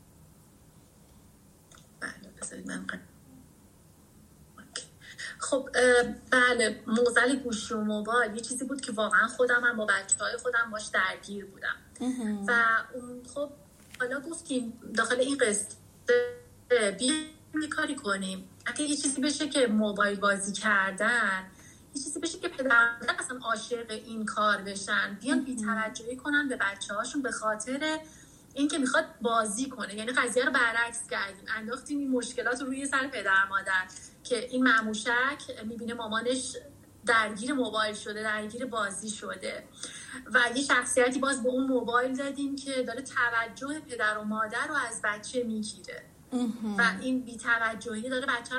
خب بله، معضل گوشی و موبایل یه چیزی بود که واقعا خودم هم با بچه‌های خودم باش درگیر بودم و خب حالا گفتیم داخل این قصه بیایم کاری کنیم اگه یه چیزی بشه که موبایل بازی کردن، یه چیزی بشه که پدران اصلا عاشق این کار بشن، بیان بی‌توجهی کنن به بچه‌هاشون به خاطر اینکه میخواد بازی کنه. یعنی قضیه رو برعکس کردیم، انداختیم این مشکلات رو روی سر پدر مادر که این ماموشک میبینه مامانش درگیر موبایل شده، درگیر بازی شده و یه شخصیتی باز به اون موبایل دادیم که داره توجه پدر و مادر رو از بچه میگیره و این بی‌توجهی داره بچه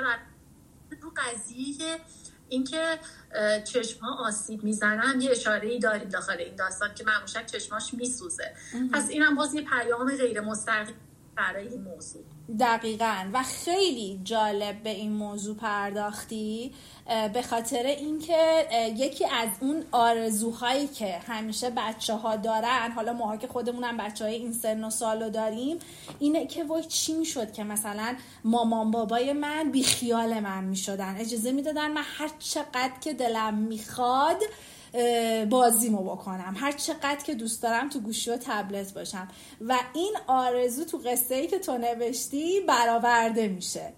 رو قضیه اینکه چشم‌ها آسیب میزنن یه اشاره‌ای داریم داخل این داستان که ماموشک چشماش میسوزه. پس اینم باز یه پیام غیر مستقیم برای این موضوع. دقیقاً. و خیلی جالب به این موضوع پرداختی به خاطر اینکه یکی از اون آرزوهایی که همیشه بچه‌ها دارن، حالا ما که خودمونم بچه‌های این سن و سالو داریم، اینه که وای چی میشد که مثلا مامان بابای من بی خیال من میشدن، اجازه میدادن من هر چقدر که دلم میخواد بازیمو بکنم، هر چقدر که دوست دارم تو گوشی و تبلت باشم و این آرزو تو قصه‌ای که تو نوشتی برآورده میشه.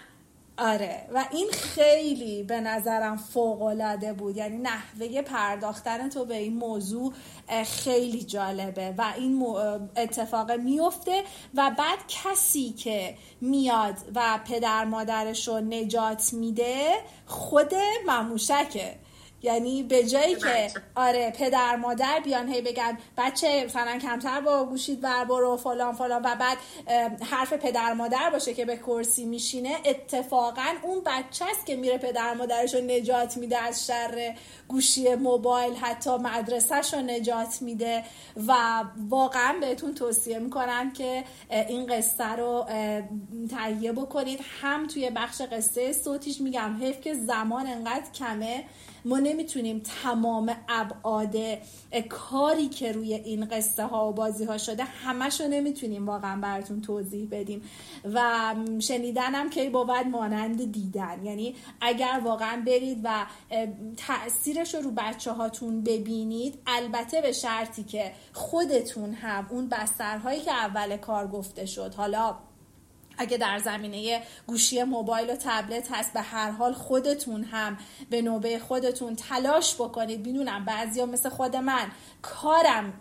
آره و این خیلی به نظرم فوق‌العاده بود، یعنی نحوه پرداختن تو به این موضوع خیلی جالبه و این اتفاق میفته و بعد کسی که میاد و پدر مادرش رو نجات میده خود ماموشکه. یعنی به جایی که آره پدر مادر بیان هی بگن بچه مثلا کمتر با گوشید برو فلان فلان و بعد حرف پدر مادر باشه که به کرسی میشینه، اتفاقا اون بچه است که میره پدر مادرش رو نجات میده از شر گوشی موبایل، حتی مدرسهش رو نجات میده. و واقعا بهتون توصیه میکنم که این قصه رو تهیه بکنید، هم توی بخش قصه صوتیش میگم حیف که زمان انقدر کمه، ما نمیتونیم تمام ابعاد کاری که روی این قصه ها و بازی ها شده همشو نمیتونیم واقعا براتون توضیح بدیم و شنیدنم که بود مانند دیدن. یعنی اگر واقعا برید و تأثیرش رو بچه هاتون ببینید، البته به شرطی که خودتون هم اون بسترهایی که اول کار گفته شد، حالا اگه در زمینه گوشی موبایل و تبلت هست، به هر حال خودتون هم به نوبه خودتون تلاش بکنید. میدونم بعضیا مثل خود من کارم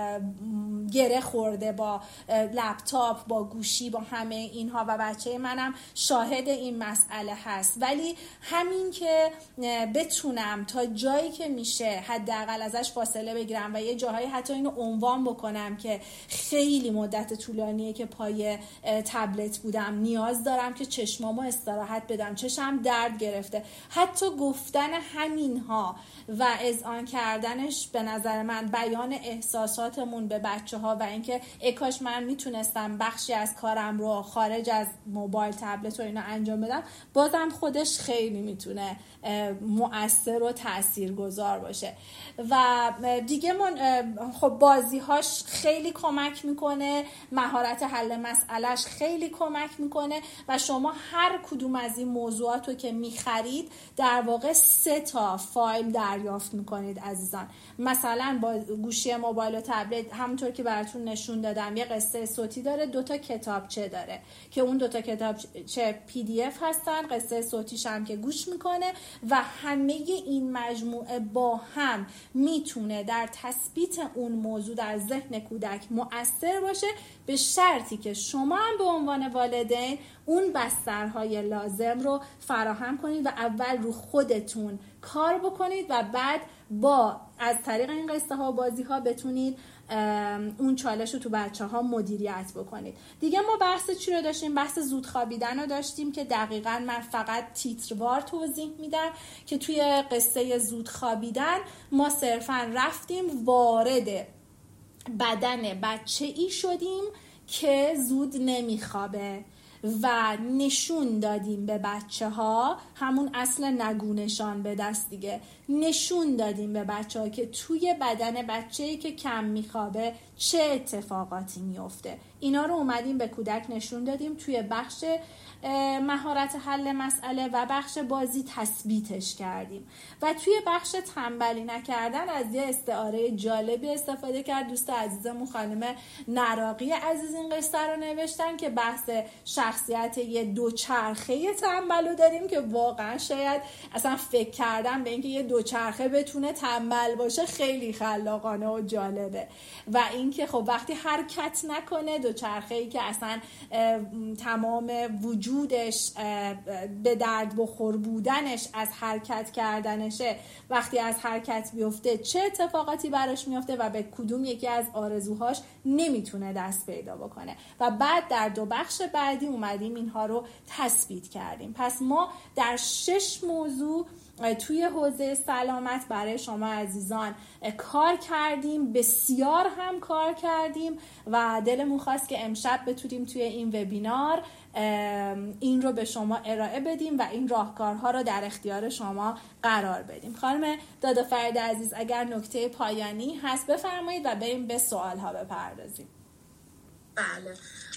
گره خورده با لپتاپ، با گوشی، با همه اینها و بچه منم شاهد این مسئله هست، ولی همین که بتونم تا جایی که میشه حداقل ازش فاصله بگیرم و یه جاهایی حتی اینو عنوان بکنم که خیلی مدت طولانیه که پای تبلت بودم بودم، نیاز دارم که چشمامو استراحت بدم، چشم درد گرفته. حتی گفتن همینها و اذعان کردنش به نظر من بیان احساساتمون به بچه‌ها و اینکه کاش من میتونستم بخشی از کارم رو خارج از موبایل، تبلت و اینا انجام بدم، بازم خودش خیلی میتونه مؤثر و تاثیرگذار باشه. و دیگه خب بازی‌هاش خیلی کمک میکنه، مهارت حل مسئلهش خیلی کمک میکنه و شما هر کدوم از این موضوعات رو که میخرید در واقع 3 تا فایل دریافت میکنید عزیزان. مثلا با گوشی موبایل و تبلت همونطور که براتون نشون دادم یه قصه صوتی داره، 2 تا کتابچه داره که اون 2 تا کتابچه PDF هستن، قصه صوتیش هم که گوش میکنه و همه این مجموعه با هم میتونه در تثبیت اون موضوع در ذهن کودک مؤثر باشه، به شرطی که شما هم به عنوان والدین اون بسترهای لازم رو فراهم کنید و اول رو خودتون کار بکنید و بعد از طریق این قصه ها و بازی ها بتونید اون چالش رو تو بچه ها مدیریت بکنید. دیگه ما بحث چی رو داشتیم؟ بحث زود خوابیدن رو داشتیم که دقیقاً من فقط تیتروار توضیح میدم که توی قصه زود خوابیدن ما صرفاً رفتیم وارد بدن بچه ای شدیم که زود نمیخوابه و نشون دادیم به بچه ها، همون اصل نگونشان به دست دیگه، نشون دادیم به بچه ها که توی بدن بچه‌ای که کم میخوابه چه اتفاقاتی میفته. اینا رو اومدیم به کودک نشون دادیم، توی بخش مهارت حل مسئله و بخش بازی تثبیتش کردیم و توی بخش تنبلی نکردن از یه استعاره جالبی استفاده کرد دوست عزیزمون خانم نراقی عزیز این قصه رو نوشتن که بحث شخصیت یه دوچرخه تنبلو داریم که واقعا شاید اصلا فکر کردم به اینکه یه دوچرخه بتونه تنبل باشه خیلی خلاقانه و جالبه و اینکه خب وقتی حرکت نکنه، دوچرخه‌ای که اصلا تمام وجودش به درد بخور بودنش از حرکت کردنشه، وقتی از حرکت بیفته چه اتفاقاتی براش میفته و به کدوم یکی از آرزوهاش نمیتونه دست پیدا بکنه. و بعد در 2 بخش بعدی اومدیم اینها رو تثبیت کردیم. پس ما در 6 موضوع توی حوزه سلامت برای شما عزیزان کار کردیم، بسیار هم کار کردیم و دلمون خواست که امشب بتونیم توی این وبینار این رو به شما ارائه بدیم و این راهکارها رو در اختیار شما قرار بدیم. خانم دادافرید عزیز اگر نکته پایانی هست بفرمایید و بریم به سوالها بپردازیم. بله،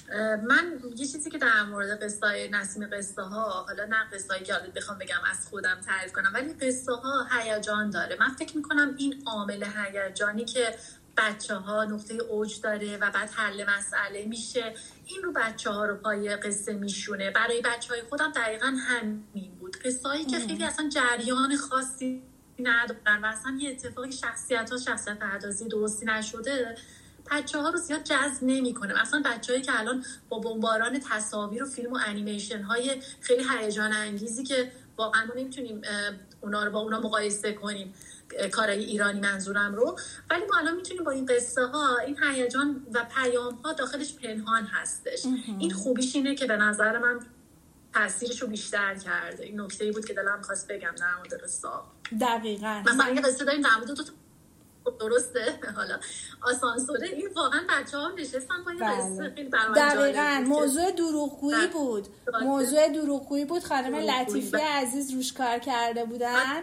من یه چیزی که در مورد قصه نسیم قصه ها، حالا نه قصه هایی که بخوام بگم از خودم تعریف کنم، ولی قصه ها هیجان داره. من فکر میکنم این عامل هیجانی که بچه ها نقطه اوج داره و بعد حل مسئله میشه، این رو بچه ها رو پای قصه میشونه. برای بچه های خودم دقیقا همین بود. قصه هایی که خیلی اصلا جریان خاصی ندارن و اصلا یه اتفاقی شخصیت پردازی درستی نشده بچه ها رو زیاد جذب نمی‌کنه. اصلا بچه‌هایی که الان با بمباران تصاویر و فیلم و انیمیشن های خیلی هیجان انگیزی که واقعا ما نمیتونیم اونا رو با اونا مقایسه کنیم، کارهای ایرانی منظورم رو، ولی ما الان میتونیم با این قصه ها این هیجان و پیام ها داخلش پنهان هستش. این خوبیش اینه که به نظر من تاثیرش رو بیشتر کرده. این نکته‌ای بود که دلم خواست بگم در مورد قصه ها. دقیقاً مثلا یه قصه داریم در مورد درسته حالا آسانسوره، این واقعا بچه‌ها نشستن با این قصه خیلی برام دقیقاً موضوع دروغگویی بود. موضوع دروغگویی بود. خانم لطیفی عزیز روش کار کرده بودن.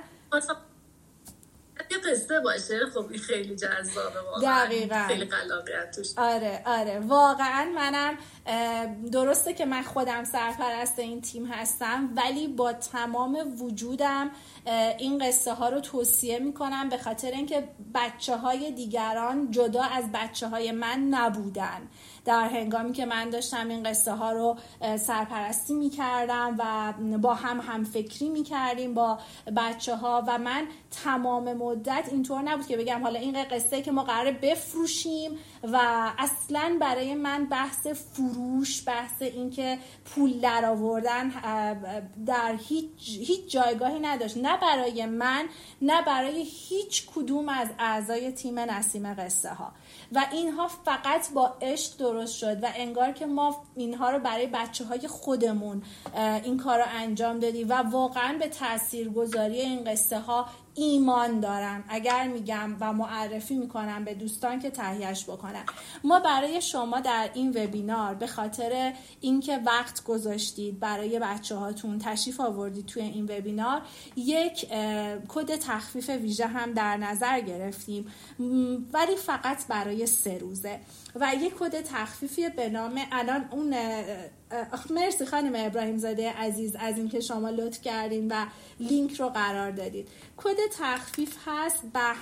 یه قصه باشه خب این خیلی جذابه واقعا. دقیقاً خیلی خلاقیت توش. آره واقعا منم درسته که من خودم سرپرست این تیم هستم ولی با تمام وجودم این قصه ها رو توصیه میکنم به خاطر اینکه بچه های دیگران جدا از بچه های من نبودن در هنگامی که من داشتم این قصه ها رو سرپرستی میکردم و با هم فکری میکردیم با بچه ها و من تمام مدت اینطور نبود که بگم حالا این قصه که ما قراره بفروشیم و اصلا برای من بحث فروش، بحث این که پول در آوردن در هیچ جایگاهی نداشت، نه برای من نه برای هیچ کدوم از اعضای تیم نسیم قصه ها و اینها فقط با عشق درست شد و انگار که ما اینها رو برای بچه‌های خودمون این کار رو انجام دادیم و واقعا به تاثیرگذاری این قصه ها ایمان دارم. اگر میگم و معرفی میکنم به دوستان که تهیهش بکنن. ما برای شما در این وبینار به خاطر اینکه وقت گذاشتید برای بچه‌هاتون تشریف آوردید توی این وبینار، یک کد تخفیف ویژه هم در نظر گرفتیم، ولی فقط برای 3 روزه و یک کد تخفیفی به نام الان اون مرسی خانم ابراهیم زاده عزیز از اینکه شما لطف کردین و لینک رو قرار دادید. کد تخفیف هست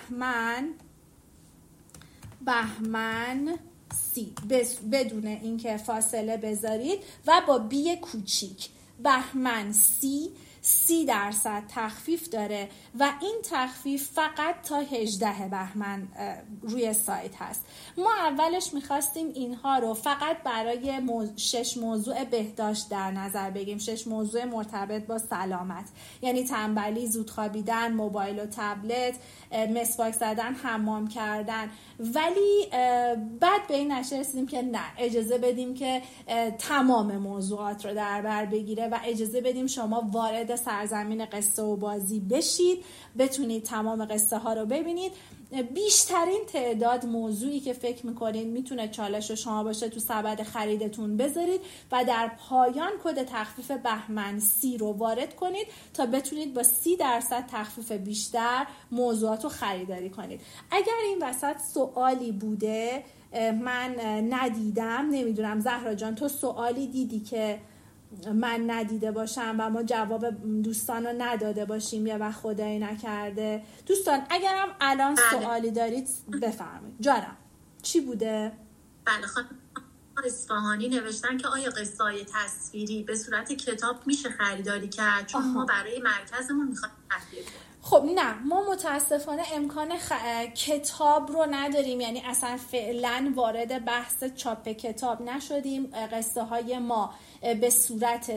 بهمن سی بدون اینکه فاصله بذارید و با بی کوچیک. بهمن 30% تخفیف داره و این تخفیف فقط تا 18 بهمن روی سایت هست. ما اولش میخواستیم اینها رو فقط برای 6 موضوع بهداشت در نظر بگیم، 6 موضوع مرتبط با سلامت، یعنی تنبلی، زود خوابیدن، موبایل و تبلت، مسواک زدن، حمام کردن، ولی بعد به این نتیجه رسیدیم که نه، اجازه بدیم که تمام موضوعات رو در بر بگیره و اجازه بدیم شما وارد سرزمین قصه و بازی بشید، بتونید تمام قصه ها رو ببینید. بیشترین تعداد موضوعی که فکر میکنید میتونه چالش شما باشه تو سبد خریدتون بذارید و در پایان کد تخفیف بهمن 30 رو وارد کنید تا بتونید با 30% تخفیف بیشتر موضوعات رو خریداری کنید. اگر این وسط سوالی بوده من ندیدم، نمیدونم زهرا جان تو سوالی دیدی که من ندیده باشم و ما جواب دوستان رو نداده باشیم یا وقت خدایی نکرده؟ دوستان اگرم الان سوالی دارید بفرمایید. جانم چی بوده؟ بله خانم اصفهانی نوشتن که آیا قصه‌های تصویری به صورت کتاب میشه خریداری کرد؟ چون ما برای مرکزمون میخوایم تهیه کنیم. خب نه، ما متاسفانه امکان کتاب رو نداریم، یعنی اصلا فعلا وارد بحث چاپ کتاب نشدیم. قصه های ما به صورت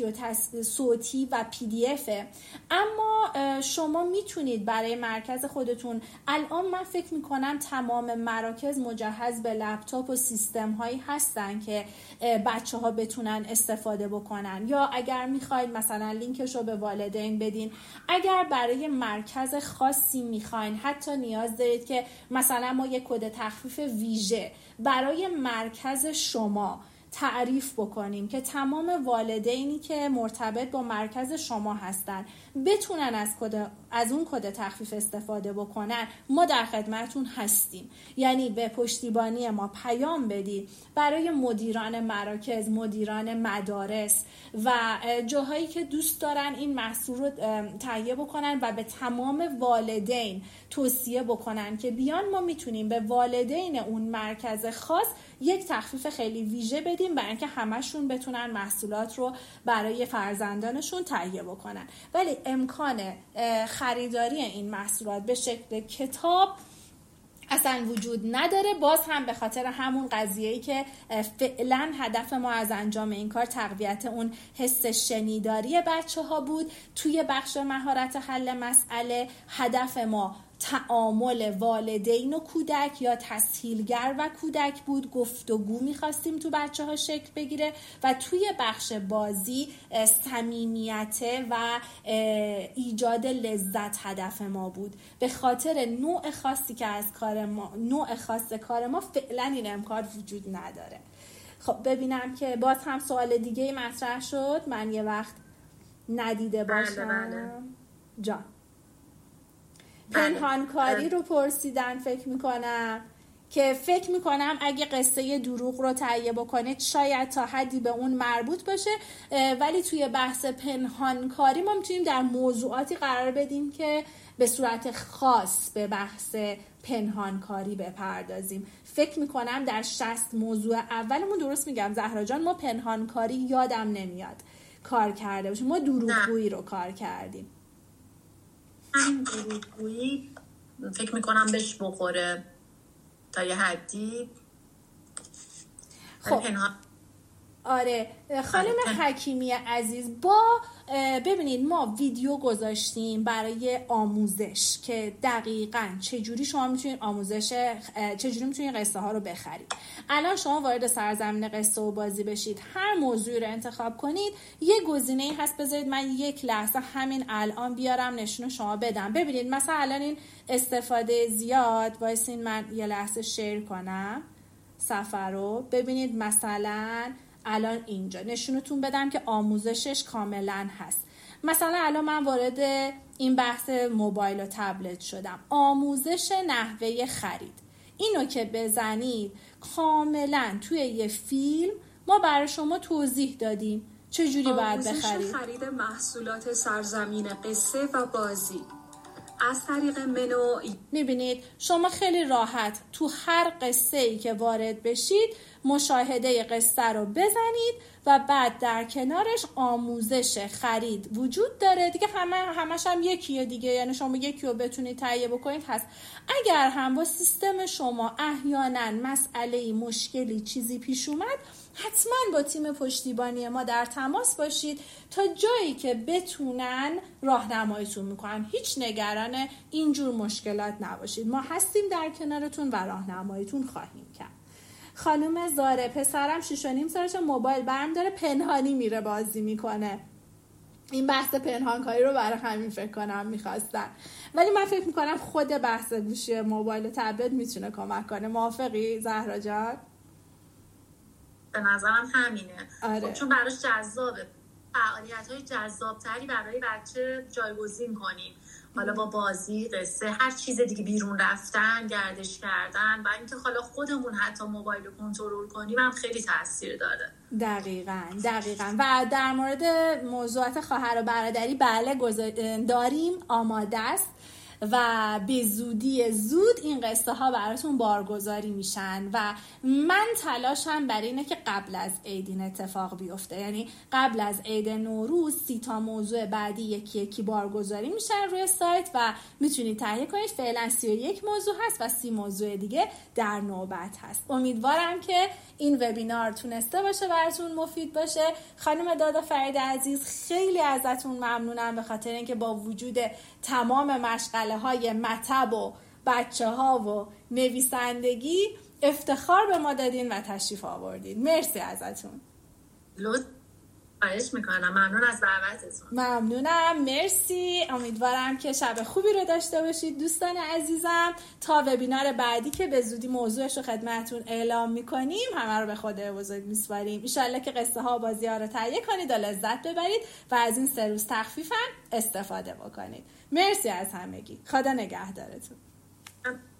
صوتی و PDF، اما شما میتونید برای مرکز خودتون، الان من فکر میکنم تمام مراکز مجهز به لپتاپ و سیستم هایی هستن که بچه ها بتونن استفاده بکنن، یا اگر میخواید مثلا لینکش رو به والدین بدین. اگر برای مرکز خاصی میخواین، حتی نیاز دارید که مثلا ما یک کد تخفیف ویژه برای مرکز شما تعریف بکنیم که تمام والدینی که مرتبط با مرکز شما هستن بتونن از اون کد تخفیف استفاده بکنن، ما در خدمتون هستیم. یعنی به پشتیبانی ما پیام بدید برای مدیران مراکز، مدیران مدارس و جاهایی که دوست دارن این محصول رو تهیه بکنن و به تمام والدین توصیه بکنن که بیان، ما میتونیم به والدین اون مرکز خاص یک تخفیف خیلی ویژه بدیم برای اینکه همشون بتونن محصولات رو برای فرزندانشون تهیه بکنن. ولی امکان خریداری این محصولات به شکل کتاب اصلا وجود نداره. باز هم به خاطر همون قضیه‌ای که فعلا هدف ما از انجام این کار تقویت اون حس شنیداری بچه‌ها بود. توی بخش مهارت حل مسئله هدف ما تعامل والدین و کودک یا تسهیلگر و کودک بود. گفتگو می‌خواستیم تو بچه‌ها شکل بگیره و توی بخش بازی صمیمیت و ایجاد لذت هدف ما بود. به خاطر نوع خاصی که از نوع خاص کار ما فعلا این امکان وجود نداره. خب ببینم که باز هم سوال دیگه مطرح شد من یه وقت ندیده باشم. بله. جان پنهانکاری رو پرسیدن. فکر میکنم اگه قصه دروغ رو تهیه بکنید شاید تا حدی به اون مربوط باشه، ولی توی بحث پنهانکاری ما میتونیم در موضوعاتی قرار بدیم که به صورت خاص به بحث پنهانکاری بپردازیم. فکر میکنم در 60 موضوع اولمون، درست میگم زهرا جان، ما پنهانکاری یادم نمیاد کار کرده باشیم، ما دروغگویی رو کار کردیم. همین دروغگویی فکر میکنم بهش بخوره تا یه حدی. خب آره خانم حکیمی عزیز، با ببینید ما ویدیو گذاشتیم برای آموزش که دقیقاً چجوری شما میتونید چجوری میتونید قصه ها رو بخرید. الان شما وارد سرزمین قصه و بازی بشید، هر موضوعی رو انتخاب کنید، یه گزینه‌ای هست، بذارید من یک لحظه همین الان بیارم نشون شما بدم. ببینید مثلا الان این استفاده زیاد، وایسین من یه لحظه شیر کنم صفحه رو، ببینید مثلا الان اینجا نشونتون بدم که آموزشش کاملا هست. مثلا الان من وارد این بحث موبایل و تبلت شدم، آموزش نحوه خرید. اینو که بزنید کاملا توی یه فیلم ما برای شما توضیح دادیم چجوری باید بخرید. آموزش خرید محصولات سرزمین قصه و بازی از طریق منو. میبینید شما خیلی راحت تو هر قصه‌ای که وارد بشید مشاهده قصه رو بزنید و بعد در کنارش آموزش خرید وجود داره دیگه. همش هم یکیه دیگه، یعنی شما یکی رو بتونید تهیه بکنید هست. اگر هم با سیستم شما احیانا مسئله مشکلی چیزی پیش اومد، حتما با تیم پشتیبانی ما در تماس باشید تا جایی که بتونن راهنماییتون میکنن. هیچ نگران اینجور مشکلات نباشید، ما هستیم در کنارتون و راهنماییتون خواهیم کرد. خانم زاره، پسرم 6.5 سالشه، موبایل برم داره، پنهانی میره بازی میکنه. این بحث پنهانکاری رو برای همین فکر کنم میخواستن، ولی من فکر میکنم خود بحث گوشی موبایل و تبلت میتونه کمک کنه. موافقی زهرا جان؟ به نظرم همینه. آره. چون براش جذابه، فعالیت‌های جذابتری برای بچه جایگزین کنیم، حالا با بازی، قصه، هر چیز دیگه، بیرون رفتن، گردش کردن و اینکه حالا خودمون حتی موبایل رو کنترل کنیم هم خیلی تاثیر داره. دقیقاً. و در مورد موضوعات خواهر و برادری بله داریم، آماده است و به زودی زود این قصه ها براتون بارگذاری میشن و من تلاشم برای اینه که قبل از عید این اتفاق بیفته، یعنی قبل از عید نوروز 30 تا موضوع بعدی یکی یکی بارگذاری میشن روی سایت و میتونید تهیه کنید. فعلا 31 موضوع هست و 30 موضوع دیگه در نوبت هست. امیدوارم که این وبینار تونسته باشه براتون مفید باشه. خانم دادافرید عزیز خیلی ازتون ممنونم به خاطر اینکه با وجود تمام مشغله های مطب و بچه ها و نویسندگی افتخار به ما دادین و تشریف آوردین. مرسی ازتون. خواهش میکنم، ممنون از دعوتتون. ممنونم، مرسی. امیدوارم که شب خوبی رو داشته باشید دوستان عزیزم. تا وبینار بعدی که به زودی موضوعش رو خدمتتون اعلام میکنیم، همه رو به خدای بزرگ میسپاریم. ان شاءالله که قصه ها و بازی ها رو تهیه کنید و لذت ببرید و از این 3 روز تخفیف هم استفاده بکنید. مرسی از همگی. خدا نگهدارتون.